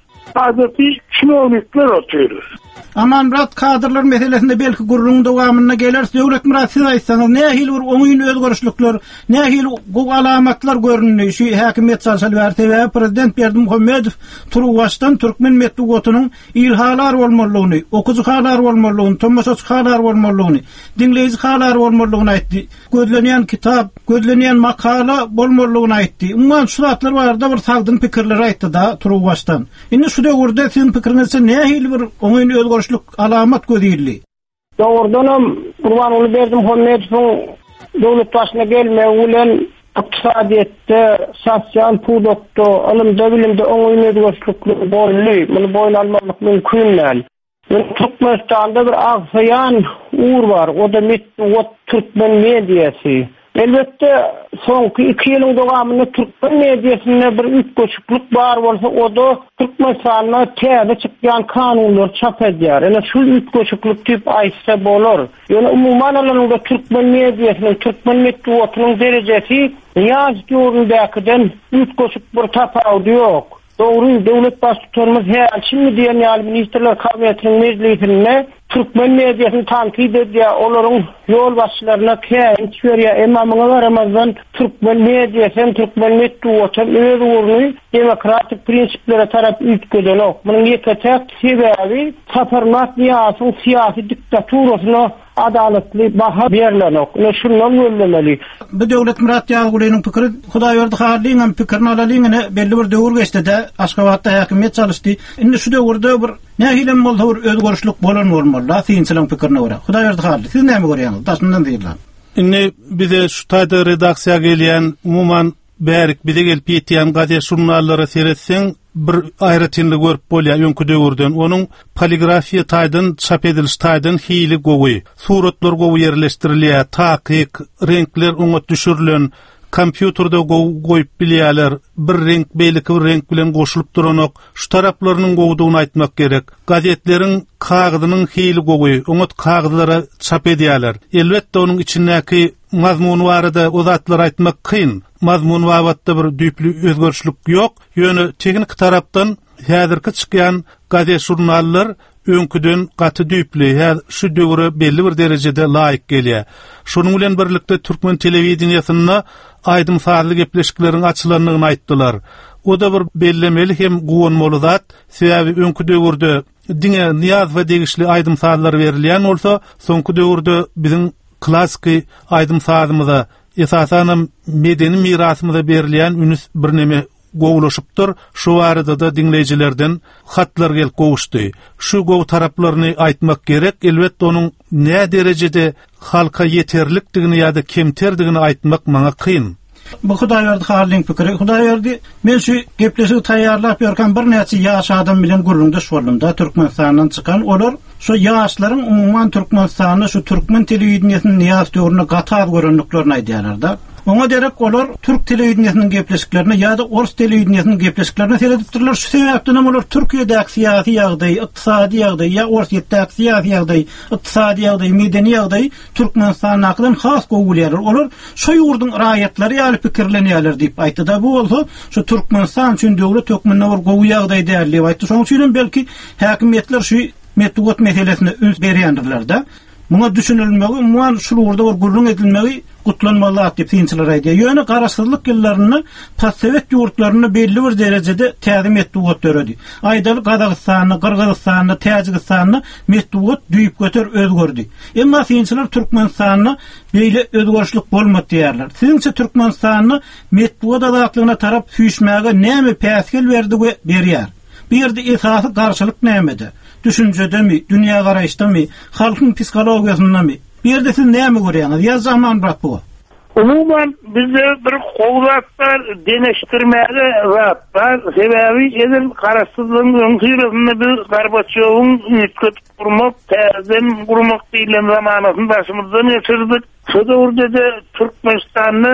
adaty çynownyklar oturýar. Amanmurat kadrlar meselesinde belki gurrun dowamyna geler. Döwletmurat siz aýtsaňyz, nähil bir oňyn özgörüşlikler, nähil bu alamatlar görünýär. Şu häkimet çalşaly bäri we prezident Berdimuhammedow turwaşdan Türkmen metbuatynyň ilhalar bolmalygyny, okujylar bolmalygyny, tomoşaçylar bolmalygyny, dinleýijiler bolmalygyny aýtdy. Gözlenýän kitap, gözlenýän makala bolmalygyny aýtdy. Umman şu zatlar barada bir sagdyn pikirler aýtdy da turwaşdan. Indi şu döwürde sizin pikiriňizçe nähil bir oňyn özgörüşlik alamat gödýildi. Doğrudanam Gurbanuly Berdimuhammedowyň döwlet başyna gelmegi bilen iqtisadiýetde, sosial pudokda, ilmde, bilimde oňyn özgörüşlikler boldy. Muny boýna almamak mümkin näl. Türkmenistanda bir agsayan uğur var. O da metbuat Türkmen mediýasy. Elbette soňky iki ýylyň dowamyny Türkmen mediýasyna bir ütköçüklük bar bolsa, o da Türkmenistanyna täze çykýan kanunlar çap edýär. Ene şu ütköçüklük diýip aýtsa bolar. Ýöne umumyň alanda Türkmen mediýasynyň, Türkmen metbuatynyň derejesi ýaz ýolundakiden ütköçük bir tapawdy ýok. Doğru, döwlet başçylarymyz her şimdi diýen ýaly ministrler kabinetiniň meclisinde Türkmen mediýasyny tanqid edýär, olaryň ýol başçylaryna käýin berýär. Emma muňa garamazdan Türkmen mediýasy, Türkmen metbuaty öz uruny demokratik prinsiplere tarap ütgedenok. Munyň ýeketek sebebi taparmak ýasyň syýasy diktaturasyna adaletli baha berilenok. Ne şundan görlemeli. Bu Döwletmurat Ýagulywyň pikiri Hudaýberdi Karlyň pikirini alalygyny belli bir döwür geçdi de Aşgabatda häkimet çalysdy. Indi şu döwürde bir nähilem bolsa bir özgörüşlik bolan bolmaly. Siňçileň pikirine görä. Hudaýberdi Karly, siz näme görýäňiz? Daşyndan diýilýär. Indi bize şu taýda redaksiýa gelýän umuman bärik bize gelip ýetýän gazetä jurnallary seretseň bir aýratynly görüp bolýar öňkü döwürden. Onuň poligrafiýa taýdan çap edilýän taýdan hili gowy, suratlar gowy ýerleşdirilýär, takyk, renkler oňa düşürilen, kompýuterde goýup bilýärler, bir renk beýleki bir renk bilen goşulyp duranok, şu taraplarynyň gowdugyny aýtmak gerek. Gazetleriň kagydynyň hili gowy, oňa kagydlara çap edýärler. Elbetde onuň içindäki mazmuny barada o zatlar aýtmak kyn. Mazmun wabatda bir düýpli özgörüşlik ýok. Ýöne teknik tarapdan häzirki çykýan gazet jurnallar öňküden gaty düýpli, hä şu döwre belli bir derejede laýyk gelýär. Şonuň bilen birlikde türkmen telewizionyna aýdym sarly gepleşiklerin açylanlygyny aýtdylar. O da bir bellemeli hem guwunmaly zat, sebäbi öňkü döwürde diňe niýaz we degişli aýdym sarlar berilýän bolsa, soňky döwürde biziň klassik aýdym sarymyza esasan medeni mirasymyza berilýän ünüs bir neme gowulaşypdyr. Şu arada da dinleyijilerden hatlar gelip gowuşdy. Şu gow taraplaryny aýtmak gerek. Elbetde onuň nä derejede halka yeterlikdigini ýa-da kemterdigini aýtmak maňa kyn. Bu Hudaýberdi hallyň pikiri. Hudaýberdi men şu gepleşigi taýýarlap berken bir näçe ýaş adam bilen gurrunda şolumda Türkmenistanyň çykan olar şu ýaşlaryň umumyň Türkmenistanyny şu türkmen telewizionynyň niýaz döwrüne gatar görünüklerini aýdýarlar da. Oňa derek olar türk telewizionynyň gepleşiklerini ýa-da orus telewizionynyň gepleşiklerini seredipdirler. Şu sebäpden olar Türkiýedäki syýasy ýagdaý, ykdysady ýagdaý ýa Orusýetdäki syýasy ýagdaý, ykdysady ýagdaý, medeni ýagdaý Türkmenistan hakydan has gowulýar. Olar şu ýurdun raýatlary ýaly pikirlenýärler diýip aýtdy da bu bolsa şu Türkmenistan üçin döwlet hökümine bir gowy ýagdaý däldi diýip aýtdy. Şoň üçin belki häkimetler şu metduat meselesine üns berýändirler da. Buna düşünülmeli, umuman şu urda bir gurrun edilmeli, kutlanmalı diýip synçylar aýdýar. Ýöne garaşsyzlyk ýyllaryny Passowet ýurtlaryny belli bir derejede täzim etdi göredi. Aýdaly Gazagystany, Kyrgyzstany, Täjikistany metduat düýüp göter özgördi. Emma synçylar Türkmenistanyny beýle özgörüşlik bolmady diýerler. Siňçe Türkmenistanyny metduat azatlygyna tarap süýşmäge näme päsgel berdi we berýär? Bir ýerde esasy garşylyk nämede? Düşünjedemi, dünýä garaýşdamy, halkyň psikologiýasynda bir ýerde siz näme görýäňiz? Ýa zaman bırak bu. Umuman bizde bir gowlatlar deneştirmäge zatlar, sebäbi edil garaşsyzlygyň öňsüýrüsinde bir Gorbaçowyň ýetip durmak, täzem gurmak diýilen zamanynda başymyzdan geçirdik. Şu döwürde de Türkmenistanyny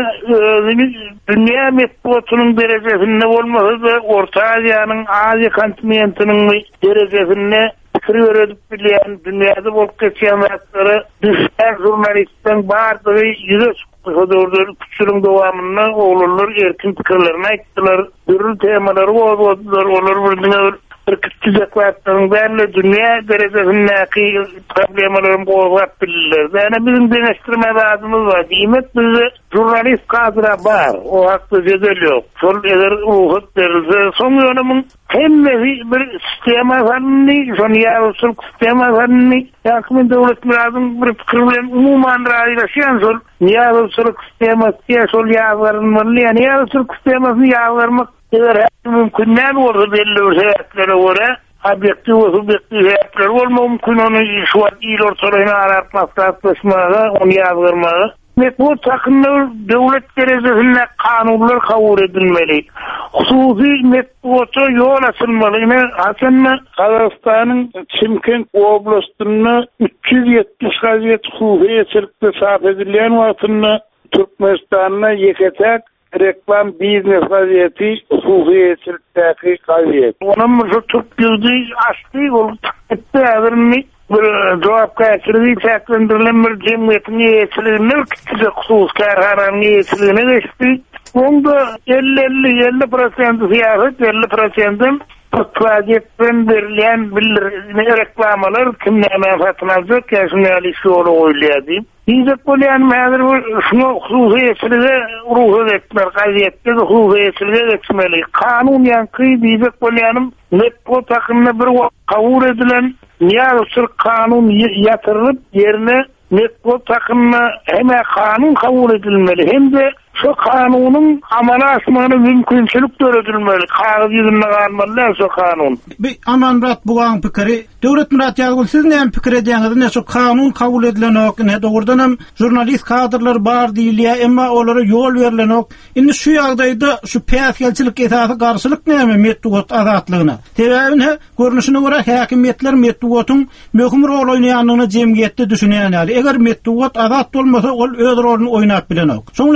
dünýä metduatynyň derejesinde bolmasa, Orta Aziýanyň, Aziýa kontinentiniň derejesinde fikir öredip bilýän, dünýäde bolup geçýän wagtlary düşär jurnalistleň bardygy ýüze Hodurdur küçülüň dowamyny oglanlar erkin pikirlerini aýtdylar. Türlü temalary bolýar, olar bir bir küçük wagtlaryň bäri dünýä derejesindäki problemlary goýup bilýär. Ýani bizim deneşdirme bazymyz bar. Diýmek bizi jurnalist kadra bar. O hakda jedel ýok. Şol eger ugat berilse, soň ýönümüň hemmesi bir sistema fanny, şol ýa-da sistema fanny, ýa-da döwlet bilen bir pikir bilen umuman raýlaşýan şol ýa-da sistema şol ýa-da ýa-da sistemasyny ýa-da eger mümkün näme bolsa belli bir sebäplere görä objektiv we subjektiv sebäpler bolmagy mümkün ony şu ýyl ortalaryna aratmakda ony ýazgyrmagy. Bu takımlar devlet derejesinde kanunlar kabul edilmeli. Hususi metduata yol açılmalı. Hasanna Kazakstan'ın Çimkent oblastyny üç yüz yetmiş gazet hukukiyeçilikte sarf edilen vaktinde Türkmenistan'a yeketek reklam biznes gazeti hukukiyeçilikteki gazet. Onun şu Türk yüzü açtı, olup etti adırını bir cevapkayçılığı çeklendirilen bir cemiyetin yeçiliğine küçücek husus kararının yeçiliğine geçti. Onda elli elli prosent siyaset, elli prosentin Türkvajetten verilen bilir reklamalar kimle menfaatlanacak yaşayan işi olu oylayadı. Diyecek olayan mağdur şunu hususiyetçiliğe ruhu etmeli, gaziyette de hususiyetçiliğe etmeli. Kanun yankı diyecek olayanım metbo takımına bir kabul edilen niyazsır kanun yatırılıp yerine metbo takımına hemen kanun kabul edilmeli. Hem de şu kanunun amala asmanı mümkünçülük öğretilmeli. Kağıt yüzüne kalmalı şu kanun. Bir aman Murat buğan pikiri. Devlet Murat Yazgul siz ne pikir ediyorsunuz? Ne şu kanun kabul edilen ok, ne doğrudan hem jurnalist kadrlar bar değil ama onlara yol verilen ok. Şimdi şu yağdaydı şu piyaskelçilik esası karşılık ne mi metduat azatlığına? Sebebine görünüşüne göre hakimiyetler metduatın mühüm rol oynayanlığını cemiyette düşünüyen yani. Eğer metduat azat olmasa ol öz rolünü oynayıp bilen ok. Sonunda birlikte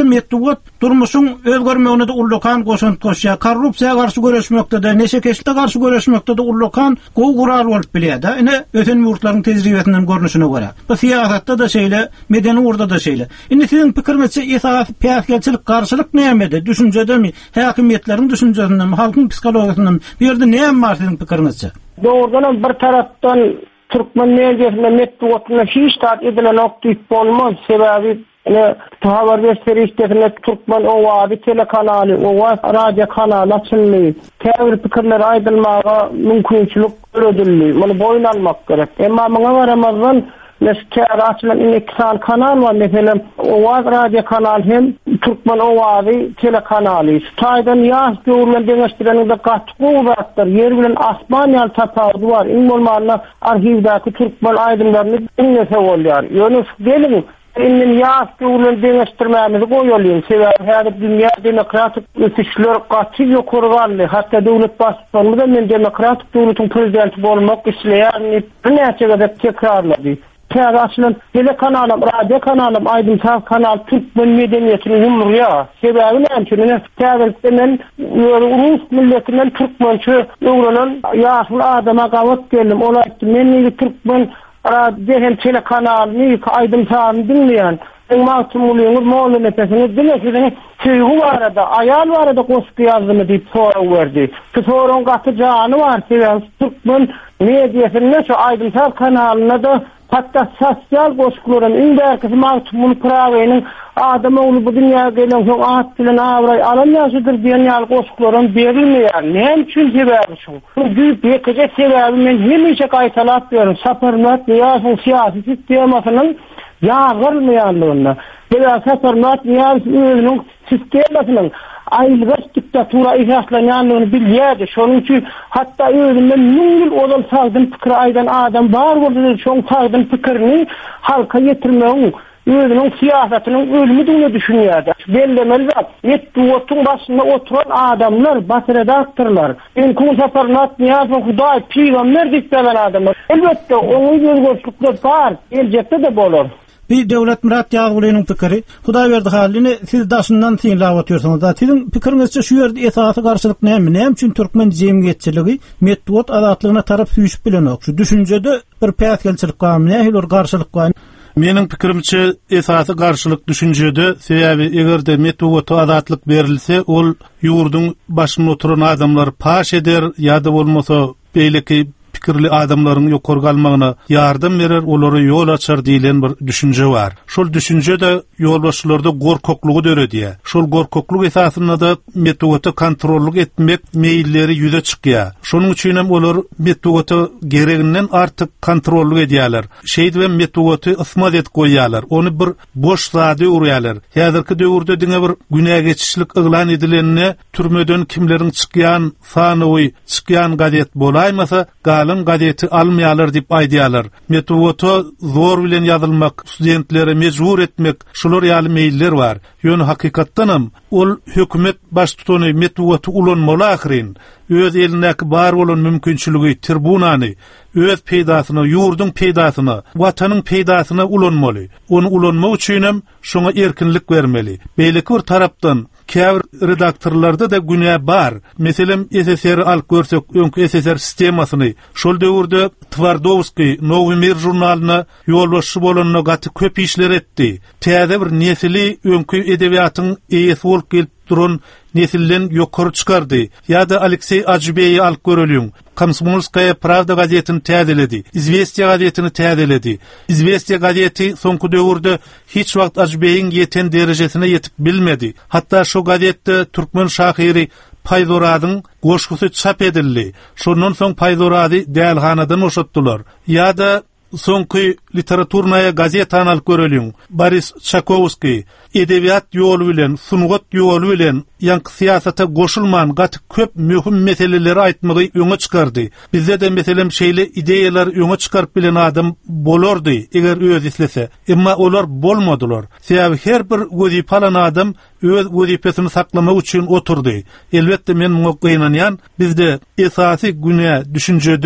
Elbette Medeniýet durmuşyň özgermegine de ullukan goşunt goşýar. Korrupsiýaga garşy göreşmekde de, neşekeşlikle garşy göreşmekde de ullukan gowy gural bolup bilýär. Ine öten ýurtlaryň tejribesinden görnüşine görä. Bu siýasatda da şeýle, medeni urda da şeýle. Indi siziň pikirinizçe itaat päýäçilik garşylyk näme-de? Düşünjedemi? Häkimetleriň düşünjesindenmi, halkyň psikologiýasyndanmy? Bu ýerde näme bar siziň pikirinizçe? Doğrudan bir taraftan Türkmen medyasında Medeniýetine hiç taat edilen oktyp bolmaz. Sebebi ne habar gösterişlerinde Türkmen Owady telekanaly, Owady radio kanaly açyldy. Täzir pikirler aýdylmaga mümkinçilik göredildi. Muny boyun almak gerek. Emma maňa garamazdan Meske'de açılan iki kanal var. Mesela Owady radio kanaly hem Türkmen Owady telekanaly. Taýdan ýaş görülen deňeşdirenin de gatly batlar. Yer bilen asman ýaly tapawdy var. Iň bolmanda arhivdäki Türkmen aýdymlaryny dinlese bolýar. Ýöne gelin Inin ýaş görülen deňeşdirmämizi goýalýar. Sebäbi häzir dünýä demokratik ösüşler gaty ýokurgaly. Hatda döwlet başçylygynda men demokratik döwletiň prezidenti bolmak isleýärmi? Bir näçe gezek tekrarlady. Täze açylan telekanalym, radio kanalym, Aydın Saz kanal Türkmen medeniýetini ýumrýar. Sebebi näçe? Täze men Rus milletinden Türkmençe öwrenen ýaşly adama gawat geldim. Ola aýtdy, men niýe Türkmen radio hem telekanalyny Aydın Saz'y dinleýän. Maksum oluyor, moğlu nefesini dinlesiniz. Tüyü var arada, ayal var arada koşku yazdığını deyip soru verdi. Sorun katı canı var. Türkmen medyasının şu Aydın Saz kanalına da hatta sosyal koşkuların indi herkesi Maksum'un Kırave'nin adam oğlu bu dünyaya gelen çok ağıt dilen ağırayı alamıyorsudur diyen yal koşkuların verilmeyen. Ne için sebebi şu? Bu büyük bir kıcak sebebi ben hemişe kaytalat diyorum. Sapırmat niyazın siyasi sistemasının yağırmayanlığına. Veya sapırmat niyazın sistemasının aýlgaç diktatura ihaslanýanlygyny bilýärdi. Şonuň üçin hatda özünden müňül odal sagdyn pikir aýdan adam bar boldy. Şoň sagdyn pikirini halka ýetirmegiň özüniň siýasatynyň ölümini düşünýärdi. Bellemeli zat, Medeniýetiň başynda oturan adamlar, basredaktorlar, ilkin saparnat niýazy Hudaý, peýgamber diýen adamlar. Elbetde onuň gözgörçlükleri bar, geljekde de bolar. Bir devlet Murat Ýaglynyň pikiri, Hudaý berdi halini siz daşyndan tiýinläp oturýarsyňyz. Da siziň pikirinizçe şu ýerde etaty garşylyk näme? Näme üçin türkmen jemgyýetçiligi Medeniýet azatlygyna tarap süýüşip bilenok? Şu düşünjede bir päýtgelçilik gamy, nähili garşylyk gamy? Meniň pikirimçe etaty garşylyk düşünjede sebäbi egerde Medeniýet azatlyk berilse, ol ýurdun başynda oturan adamlar paş eder ýa-da bolmasa beýleki pikirli adamlaryň ýokary galmagyna ýardam berer, olary ýol açar diýilen bir düşünje bar. Şol düşünje de ýolbaşçylarda gorkoklugy döredýär. Şol gorkokluk esasynda da Medeniýeti kontrolluk etmek meýilleri ýüze çykýar. Şonuň üçin hem olar Medeniýeti gereginden artyk kontrolluk edýärler. Şeýdi we Medeniýeti ysmat et goýýarlar. Onu bir boş zady urýarlar. Häzirki döwürde diňe bir günä geçişlik yglan edilenine türmeden kimleriň çykýan sany, çykýan gazet bolaýmasa galym gazeti almaýarlar diýip aýdýarlar. Medeniýeti zor bilen ýazylmak, studentlere mejbur etmek, şular ýaly meýiller bar. Ýöne hakykatdanam ol hökümet baş tutany Medeniýeti ulanmaly ahyrin. Öz elindäki bar bolan mümkinçiligi, tribunany, öz peýdasyna, ýurdun peýdasyna, watanyň peýdasyna ulanmaly. Onu ulanmak üçin hem şoňa erkinlik bermeli. Beýleki bir tarapdan käbir redaktorlarda da günä bar. Meselem S S R alyp görsek, öňkü S S R sistemasyny, şol döwürde Twardowski Nowy Mir jurnalyna ýolbaşçy bolanyna gaty köp işler etdi. Täze bir nesili öňkü edebiýatyň eýesi bolup gelip duran nesilden ýokary çykardy. Ýa-da Aleksey Ajbeýi alyp göreliň. Komsomolskaya Pravda gazetini täzeledi. Izvestiya gazetini täzeledi. Izvestiya gazeti soňky döwürde hiç wagt Ajbeýiň ýeten derejesine ýetip bilmedi. Hatda şu gazetde türkmen şahyry Paýdoradyň goşgusy çap edildi. Şondan soň Paýdorady dälhanadan oşatdylar. Ýa-da soňky literaturnaýa gazetany alyp göreliň. Boris Chakovski edebiýat ýoly bilen, sungat ýoly bilen ýanky siýasata goşulman gaty köp möhüm meseleleri aýtmagy öňe çykardy. Bizde de meselem şeýle ideýalar öňe çykaryp bilen adam bolardy eger öz islese. Emma olar bolmadylar. Sebäbi her bir wezipe alan adam öz wezipesini saklamak üçin oturdy. Elbetde men muňa gynanýan bizde esasy günä düşünjede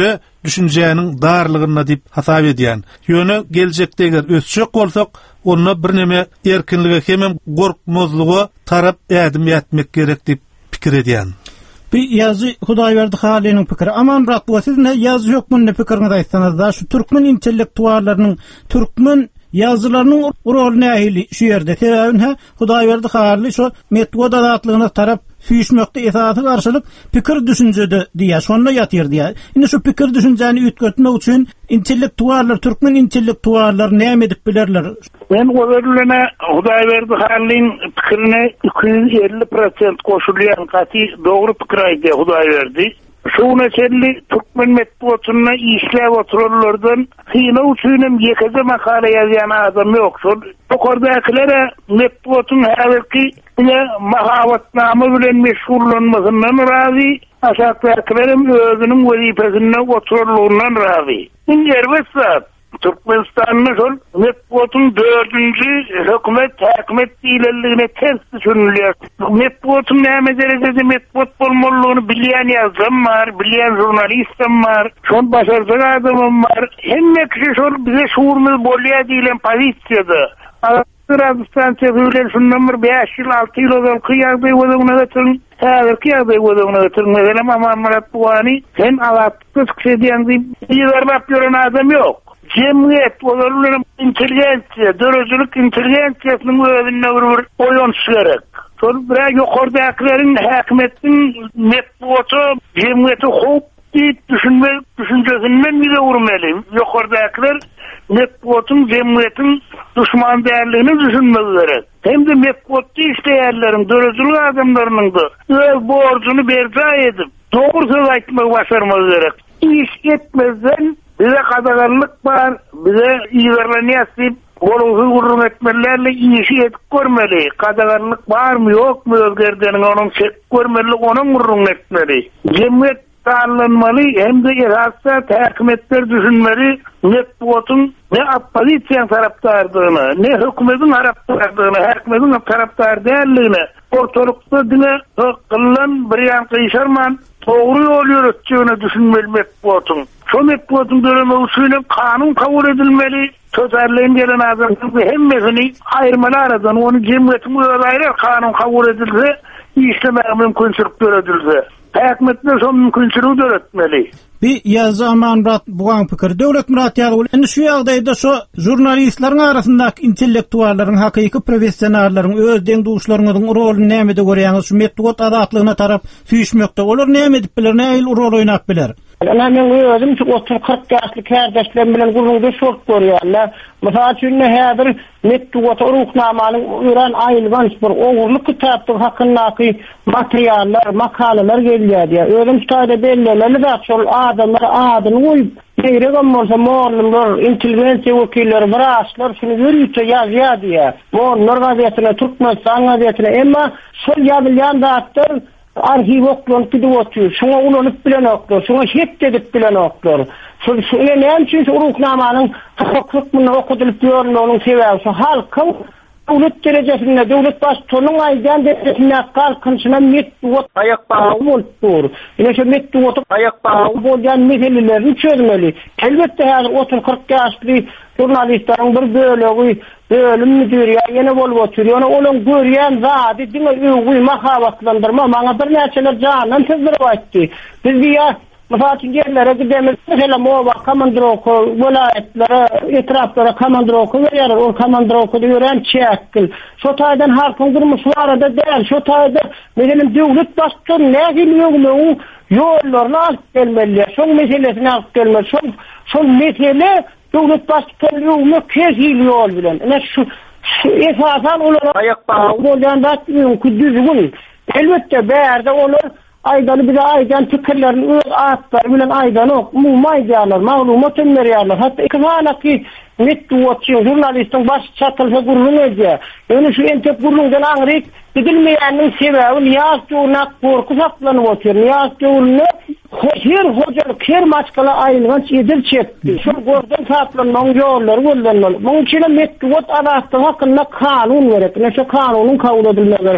düşünjäniň darlygyna diýip hasap edýän. Ýöne geljekde eger ösjek bolsak, onda bir neme erkinlige hemem gorkmazlygy tarap ädim ýetmek gerek diýip pikir edýän. Bir yazı Hudaýberdi Halynyň pikiri. Aman brat, bu siz ne yazı ýok muny pikirini aýtsaňyz da, şu türkmen intellektuallarynyň, türkmen yazılarynyň rolu nähili şu ýerde sebäbin ha Hudaýberdi Haly şu metod adatlygyna tarap süýüşmekde esasy garşylyp pikir düşünjede diýär, şonda ýatýar diýär. Indi şu pikir düşünjäni üýtgetmek üçin intellektuallar, türkmen intellektuallar näme edip bilerler? Ben owerlene Hudaýberdi Halyň pikirine iki yüz elli prosent goşulýan gaty dogry pikir aýdy Hudaýberdi. Şuna çelli Türkmen metbuatyna işläp otururlardan hyna üçinem ýekede makale ýazýan adam ýokdur. Okordakilere metbuatyn häzirki bile mahabatnama bilen meşgullanmasyndan razy, aşaklarkilerim özüniň wezipesine otururlygyndan razy. Ingerwetsa Türkmenistan'ın sol metbuatın dördüncü hükümet häkimet diýilenligine ters düşünülýär. Metbuatın näme derejede metbuat bolmalygyny bilýän ýazgam bar, bilýän jurnalistim bar, şol başarjak adamym bar. Hemme kişi şol bize şuurmyz bolýar diýilen pozisiýada. Arabistan tebürler şundan bir beş ýyl altı ýyl ozal kıyardy wezegine getirin. Häzirki ýagdaý wezegine getirin. Meselem Aman Murat Buwany hem awatlyk kişidiň ýerlap ýören adam ýok. Cemiyet, olarların inteligensiya, dörözülük inteligensiyasynyň özüne bir oýan şerek. Şol bir ýokardakylaryň häkimetin metbuaty, cemiyeti hop diýip düşünme düşünjesinden bile urmaly. Ýokardakylar metbuatyň cemiyetin düşman däerligini düşünmeli gerek. Hem de metbuatda işleýärleriň, dörözülük adamlarynyň da öz borcuny berja edip, dogry söz aýtmagy başarmaly gerek. İş etmezden bize kadagarlık var, bize iýerlenýäsip, goluňy gurrun etmelerle işi edip görmeli. Kadagarlyk var mı yok mu özgerdeniň onuň çek görmeli, onuň gurrun etmeli. Cemiyet sağlanmaly, hem de erhassa häkimetler düşünmeli, metbuatyň ne opozisiýa taraptardygyny, ne hökümetin taraptardygyny, häkimetin taraptar dälligini ortalykda dine kıllan bir ýan kıyşarman doğru ýol ýöretjegini düşünmeli metbuatyň. Şu metbuatyň döremek üçin kanun kabul edilmeli. Sözlerlerin gelen adamın hemmesini ayırmalı aradan, onu cemiyetin öyle kanun kabul edilse, işlemek mümkünçülük öğretilse. Häkimetler son mümkünçülüğü öğretmeli. Bir yazı Aman Murat Buwan pikir. Döwlet Murat ýaly. Indi şu ýagdaýda şu jurnalistlaryň arasyndaky intellektuallaryň, hakyky professionallaryň öz deňduşlarynyň roluny näme de görýäňiz? Şu metbuat adatlygyna tarap süýüşmekde. Olar näme edip biler, näme rol oýnap biler? Ana men özüm otuz kırk ýaşly kardeşlerim bilen guruldy şok görýärler. Mysal üçin häzir metbuat ruhnamanyň ören aýylgan bir ogurlyk kitapdyň hakyndaky materiallar, makaleler gelýär. Özüm şeýle bellemeli de şol adamlar adyny goýup Eýregem bolsa morlumlar, inteligensiýa wekilleri, wraçlar şunu görýärçe ýazýar diýär. Morlar gazetine, Türkmenistan gazetine, emma şol ýazylýan zatlar arhiw oklanyp gidip otur. Şoňa ulanyp bilen oklar, şoňa şet edip bilen oklar. Şol şeýle näme üçin ruhnamanyň hukuklygyny okudylyp ýörüň onuň sebäbi şu halkyň döwlet derejesinde, döwlet başçylygynyň aýdan derejesinde kalkynşyna metbuat aýak bagy bolupdyr. Ine şu metbuat aýak bagy bolýan meseleleri çözmeli. Elbetde häzir otuz kırk ýaşly jurnalistleriň bir bölegi bölüm müdiri ýene bolup oturýar. Olaň görýän zady diňe öwgi mahabatlandyrma, maňa bir näçeler janan tezdirip aýtdy. Biz diýär Mafatın yerlere gidemiz, mesela Moğba, Kamandroku, vilayetlere, etraflara Kamandroku veriyor, o Kamandroku diyoren çekil. Şu taydan halkın durmuşları da değil, şu tayda mesela devlet başkanı ne geliyor mu? Yollarına alıp gelmeli, son meselesine alıp gelmeli, son, son mesele devlet başkanı mu kez yol bilen. Yani şu, şu esasen olarak ayak bağı olan da düzgün. Elbette beyerde olur. Aydanı bize aydan tükürlerin öz ağıtları bilen aydanı ok, mumay diyorlar, mağlumat önleriyorlar. Hatta iki hala ki metbuatçı, jurnalistin başı çatılsa gurrun ediyor. Yani şu entep gurrundan ağrıyıp, gidilmeyenin sebebi niyaz çoğuna korku saklanıp otuyor. Niyaz çoğuna her hocalık, her maçkala ayrılgan çiğdir çekti. Şu gordan saklanmanın yolları kullanmalı. Bunun için metbuat adatı hakkında kanun gerek. Ne şu kanunun kabul edilmeleri.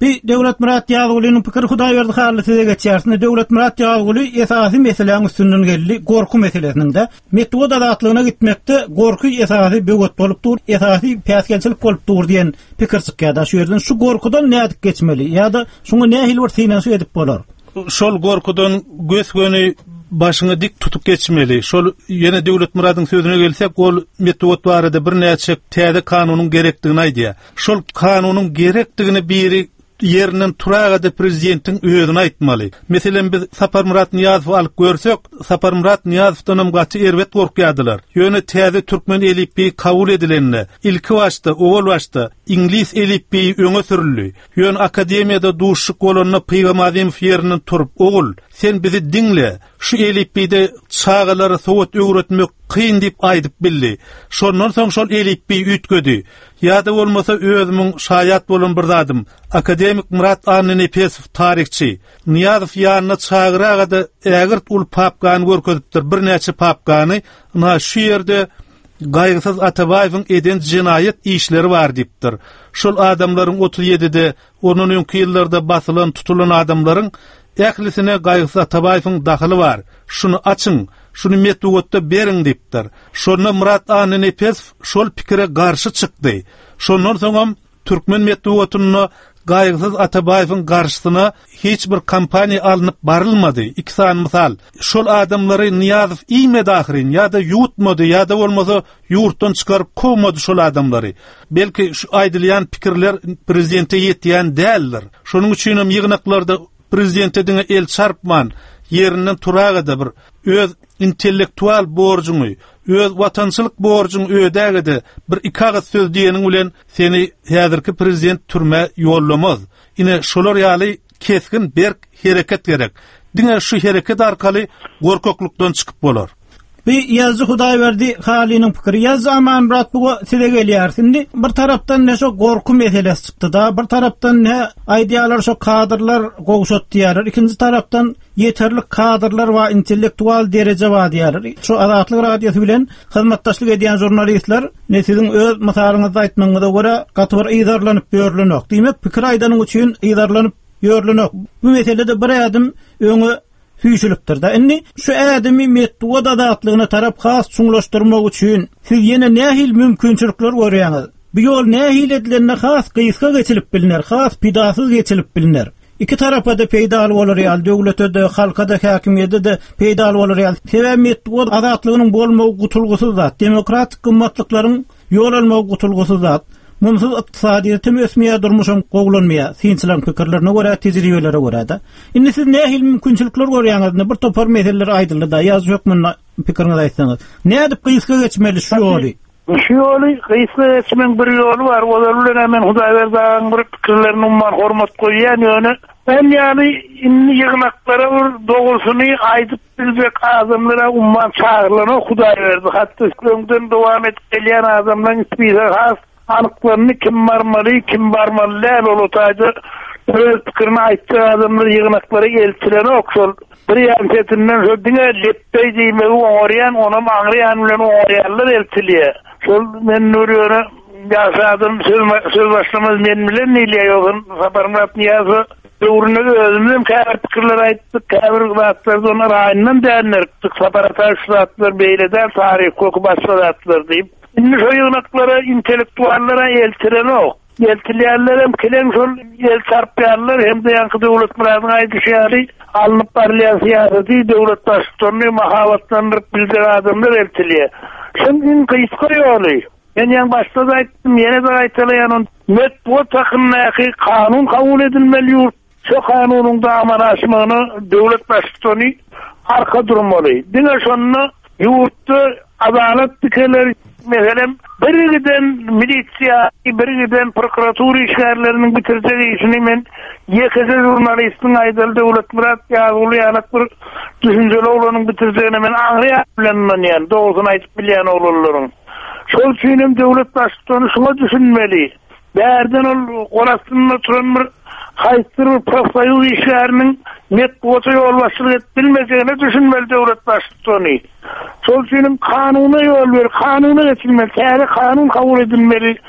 Bir Döwlet Murat Ýazygylyň pikiri Hudaýberdi halytyna geçýärsin. Döwlet Murat Ýazygy esasy meseleň üstünden geldi, gorku meselesinde. Metod adatlygyna gitmekde gorku esasy böwet bolup dur, esasy päsgelçilik bolup dur diýen pikir çykýarda. Şu ýerden şu gorkudan näde geçmeli ýa-da şuňa nähil bir synasy edip bolar. Şol gorkudan gösgöni başyny dik tutup geçmeli. Şol ýene Döwlet Muradyň sözüne gelsek, ol metod barada bir näçe täze kanunyň gerekdigini aýdýar. Şol kanunyň gerekdigini biri yerinin turagada prezidentin özüne aýtmaly. Meselen biz Sapar Murat Niyazow alyp görsek, Sapar Murat Niyazowdan gaty erwet gorkýadylar. Ýöne täze türkmen elipbi kabul edilenine, ilki başda, owal başda İnglis elipbi öňe sürildi. Ýöne akademiýada duşyk bolanyna Pygamazym ýeriniň turup, "Ogul, sen bizi dinle. Şu elipbide çağalara sowat öwretmek kıyın dip aýdyp bildi. Şondan soň şol elipbi ütgedi. Ýa-da bolmasa özümiň şaýat bolan bir zadym, akademik Murat Arny Nepesow tarihçi, Niyazow ýanyna çağıragada ägirt ul papgany görkezipdir. Bir näçe papgany, na şu ýerde gaýgysyz Atabaýewiň eden jinayet işleri bar dipdir. Şol adamlaryň otuz ýedide, onun öňki ýyllarda basylan tutulan adamlaryň ählisine gaýgysyz Atabaýewiň daxily bar. Şunu açyň, şunu metodda beriň dipdir. Şonu Murat Arny Nepesow şol pikire garşy çykdy. Şondan soňam türkmen metoduny gaýgysyz Atabaýewiň garşysyna hiç bir kampaniýa alınıp barylmady. İki san mysal. Şol adamlary Niyazow iýme dahirin ýa-da ýutmady ýa-da bolmasa ýurtdan çykaryp kowmady şol adamlary. Belki şu aýdylýan pikirler prezidente ýetýän däldir. Şonuň üçin hem ýygnaklarda prezidente diňe el çarpman ýerinden turagada bir öz intellektual borjuny, öz watançylyk borjuny ödägede bir ikagat söz diýeniň bilen seni häzirki prezident türme ýollamaz. Ine şolar ýaly keskin berk hereket gerek. Diňe şu hereket arkaly gorkoklukdan çykyp bolar. Bir yazı Hudaýberdi halynyň pikiri. Yazı aman Murat bu size gelýär. Bir tarapdan ne şo gorku meselesi çykdy da, bir tarapdan ne aýdýalar şo kadrlar gowşat diýerler. İkinji tarapdan yeterli kadrlar we intellektual derece wa diýerler. Şo Azatlyk radiosu bilen hyzmatdaşlyk edýän jurnalistler ne siziň öz mysalyňyzda aýtmaňyza görä gaty bir ýydarlanyp ýörlenok. Diýmek pikir aýdanyň üçin ýydarlanyp ýörlenok. Bu meselede bir adım öňe hüýçülükdir da. Indi şu ädemi metod adatlygyna tarap has çuňlaşdyrmak üçin siz ýene nähil mümkinçilikler görýäňiz? Bu ýol nähil edilenine has gysga geçilip bilinär, has pidasyz geçilip bilinär. İki tarapa da peýda bolar ýaly, döwlete de, halka da, häkimiýete de peýda bolar ýaly. Sebäbi metod adatlygynyň bolmagy gutulgusy zat, demokratik gymmatlyklaryň ýol almagy gutulgusy zat. Munsuz iqtisadiýetym ösmeýär durmuşam gowlanmaýar. Sinçilen pikirlerine görä, tejribelere görä da. Indi siz nähil mümkinçilikler görýäňiz? Bir topar meseleler aýdyldy da, ýazyp ýokmyň pikiriňizi aýtsaňyz. Näde gysga geçmeli şu ýoly? Şu ýoly gysga geçmeň bir ýoly bar. Olar bilen men Hudaýberdiň bir pikirlerini umman hormat goýýan ýöne. Ben ýani inni ýygnaklara bir dogulsuny aýdyp bilbek adamlara umman çağırlany Hudaýberdi. Hatda öňden dowam edip gelýän adamlaryň ismiýe has anıklarını kim barmaly, kim barmaly läl olotaydy. Öz pikirini aýtdy adamlar ýygnaklara elçileni okşol. Bir ýerden şo diňe leppeý diýmegi oňarýan, ona maňryan bilen oňarýanlar elçiliýe. Şol men nurýany ýaşadym, söz başlamaz men bilen näle ýogyn, Sapar Murat Niyazow döwrüne özümden käbir pikirler aýtdyk, käbir wagtlarda onar aýyndan dänlerdik. Sapar taşlatlar beýleden tarih koku başlatlar diýip. Indi şo ýygnaklara, intellektuallara eltireni ok. Eltilýärler hem kilen şol el çarpýarlar hem de ýanky döwlet bilen aýdyşýary alınıp barylýan siýasety döwlet başçylygyny mahabatlandyryp bildiren adamlar eltilýär. Şondan gysga ýoly. Men ýan başda da aýtdym, ýene de aýtalýan metod takyny kanun kabul edilmeli ýurt. Şo kanunyň da amanaşmagyny döwlet başçylygy arka durmaly. Diňe şonu ýurtda adalet pikirleri Meselem birigiden milisiýa, birigiden prokuratura işgärlerini bitirjegi işini men ýekese jurnalistiniň aýdyldy Döwlet Murat ýazyly ýanak bir düşünjeli olanyň bitirjegine men aňrýar bilenmen ýa-da dogryny aýdyp bilýän olanlaryň. Şol üçin döwlet başçylygy şuňa düşünmeli. Bärden ol golasyny turan bir haýsyr profeýl işgäriniň metody ýol başçylyk bilmejegine düşünmeli döwlet başçylygy. Şol üçin kanuny ýol ber, kanuny geçilmeli, täze kanun kabul edilmeli.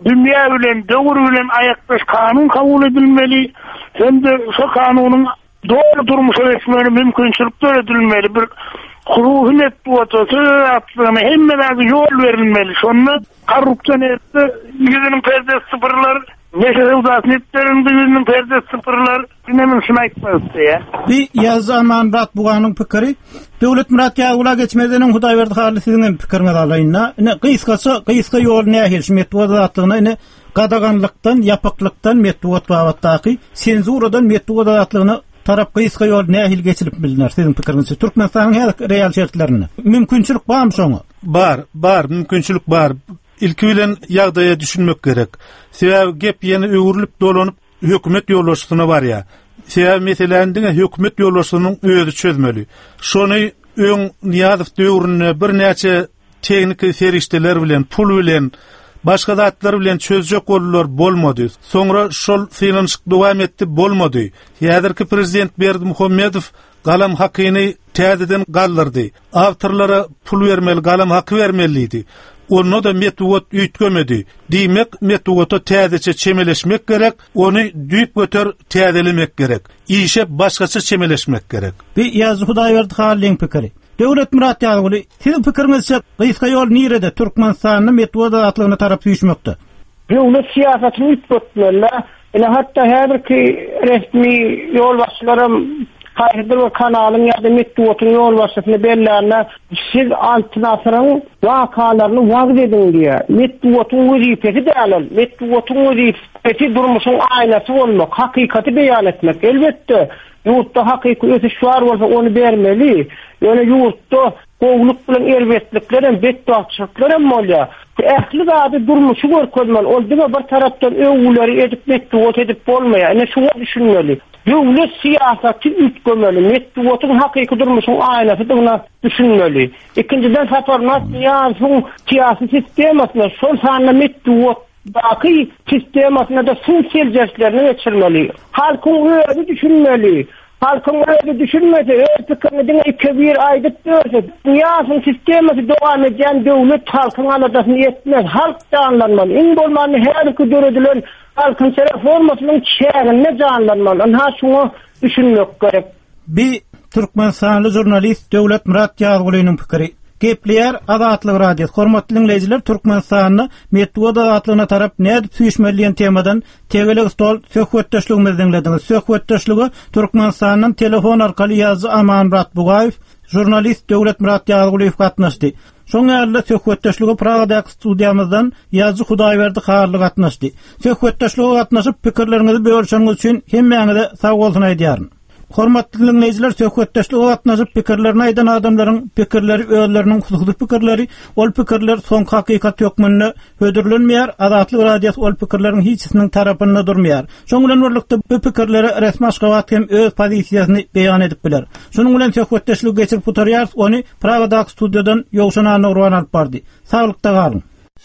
dünya bilen, döwür bilen ayakbaş kanun kabul edilmeli. Hem de şu kanunun doğru durmuşa geçmeli, mümkünçülükler edilmeli. Bir kuruhu metbuatı atlığına hemmeden yol verilmeli. Sonra korrupsiyon etti, yüzünün perdesi sıfırlar, neşe uzat netlerinde yüzünün perdesi sıfırlar. Dinlemin şuna айтпайды ya. Bir yazı Amanrat Buğanın pikiri. Döwlet Murat Ýagula geçmeden Hudaýberdi hali sizin pikiriniz alayna. Ne kıyskası, kıyska yol nähil metbuat atlygyna ne gadaganlykdan, yapıklykdan metbuat babatdaky senzuradan metbuat atlygyna tarap kıyska yol nähil geçilip bilinär sizin pikirinizçe. Türkmenistanyň her real şertlerini. Mümkünçülük barmy şoňa? Bar, bar, mümkünçülük bar. İlki bilen ýagdaýa düşünmek gerek. Sebäbi gep ýene öwürlüp dolanyp hökümet ýollaşygyna bar ya. Sebäbi meselelerde hökümet ýollaşygynyň özü çözmeli. Şonu öň Niýazow döwründe bir näçe teknik ferişdeler bilen, pul bilen, başga zatlar bilen çözjek bollar bolmady. Soňra şol finansyk dowam etdi bolmady. Häzirki prezident Berdimuhammedow galam hakyny täzeden galdyrdy. Awtorlara pul bermeli, galam haky bermeliydi. Onu da metbuat ütgemedi. Diýmek metbuata täzeçe çemeleşmek gerek, onu düýüp götür täzelemek gerek. İşe başgaça çemeleşmek gerek. Bir ýazy Hudaýberdi haliň pikiri. Döwlet Murat Ýagula, sizin pikirinizçe kıyska yol nirede Türkmenistanyň metbuat atlygyna tarap düşmekde? Döwlet siýasatyny ütgetmeli. Ene hatta häzirki resmi yol başlarym Hayırdır ve kanalın ya da metbuatın yol başlasını bellerine siz altınasırın vakalarını vazg edin diye. Metbuatın vazifesi değerli. Metbuatın vazifesi durmuşun aynası olmak, hakikati beyan etmek. Elbette yurtta hakiki ötüşvar olsa onu vermeli. Yani yurtta kovluk bilen elbetliklerin, betbahçılıkların molya. Ehli zadi durmuşu görkezmen. Oldu mu bir taraftan övüleri edip metbuat edip olmaya. Yani şunu düşünmeli. Döwlet siýasaty ütgemeli, metbuatyn hakyky durmuşyň aynasy düşünmeli. İkinciden satornat ýa-da siýasy sistemasyna, şol sanyna metbuat baky sistemasyna da suň seljeslerini geçirmeli. Halkyň özü düşünmeli. Halkyň özü düşünmese, öz pikirini iki bir aýdyp berse, ýa-da sistemasy dowam edýän döwlet halkyň aladasyny etmez. Halk da anlanmaly. Iň bolmany her iki döredilen halkın reformasının çägine janlanmaly. Ha şunu düşünmek gerek. Bir Türkmenistanly jurnalist Döwlet Murat Ýagulaýyň pikiri. Gepler Azatlyk radio. Hormatly dinleýijiler, Türkmenistanyň metbuat atlygyna tarap näde süýşmeliýän temadan Tegele stol söhbetdeşligimizi dinlediňiz. Söhbetdeşligi Türkmenistanyň telefon arkaly ýazy Amanrat Bugaýew, jurnalist Döwlet Murat Ýagulaýew gatnaşdy. Şoňa söhbetdeşligi Pragadaky studiýamyzdan ýazy Hudaýberdi harly gatnaşdy. Söhbetdeşligi gatnaşyp pikirlerinizi bölüşýäňiz üçin hemmeňize sag bolsun aýdýaryn. Hormatly dinleýijiler, söhbetdeşligi gatnaşyp pikirlerini aýdan adamlaryň pikirleri özleriniň hususy pikirleri, ol pikirler soň hakykat ýokmyny hödürlenmeýär, Azatlyk radio ol pikirleriň hiçsiniň tarapynda durmaýar. Şoň bilen birlikde bu pikirleri resmi Aşgabat hem öz pozisiýasyny beýan edip biler. Şonuň bilen söhbetdeşligi geçirip oturýar, ony Pragadaky studiýadan ýogşana Nurwan alyp bardy. Saglykda galyň.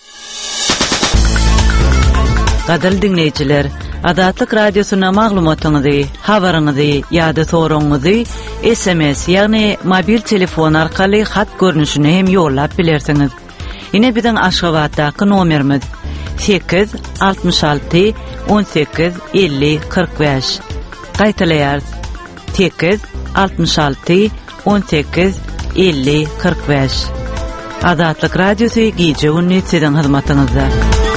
Gadal dinleyijiler, Azatlyk radiosyna maglumatyňyzy, habaryňyzy ýa-da soraňyzy S M S ýagny mobil telefon arkaly hat görnüşine hem ýollap bilersiňiz. Ine biziň Aşgabatdaky nomerimiz sekiz altmış alty on sekiz elli kırk beş. Gaýtalaýar sekiz altmış alty on sekiz elli kırk beş. Azatlyk radiosu gije günni siziň hyzmatyňyzda.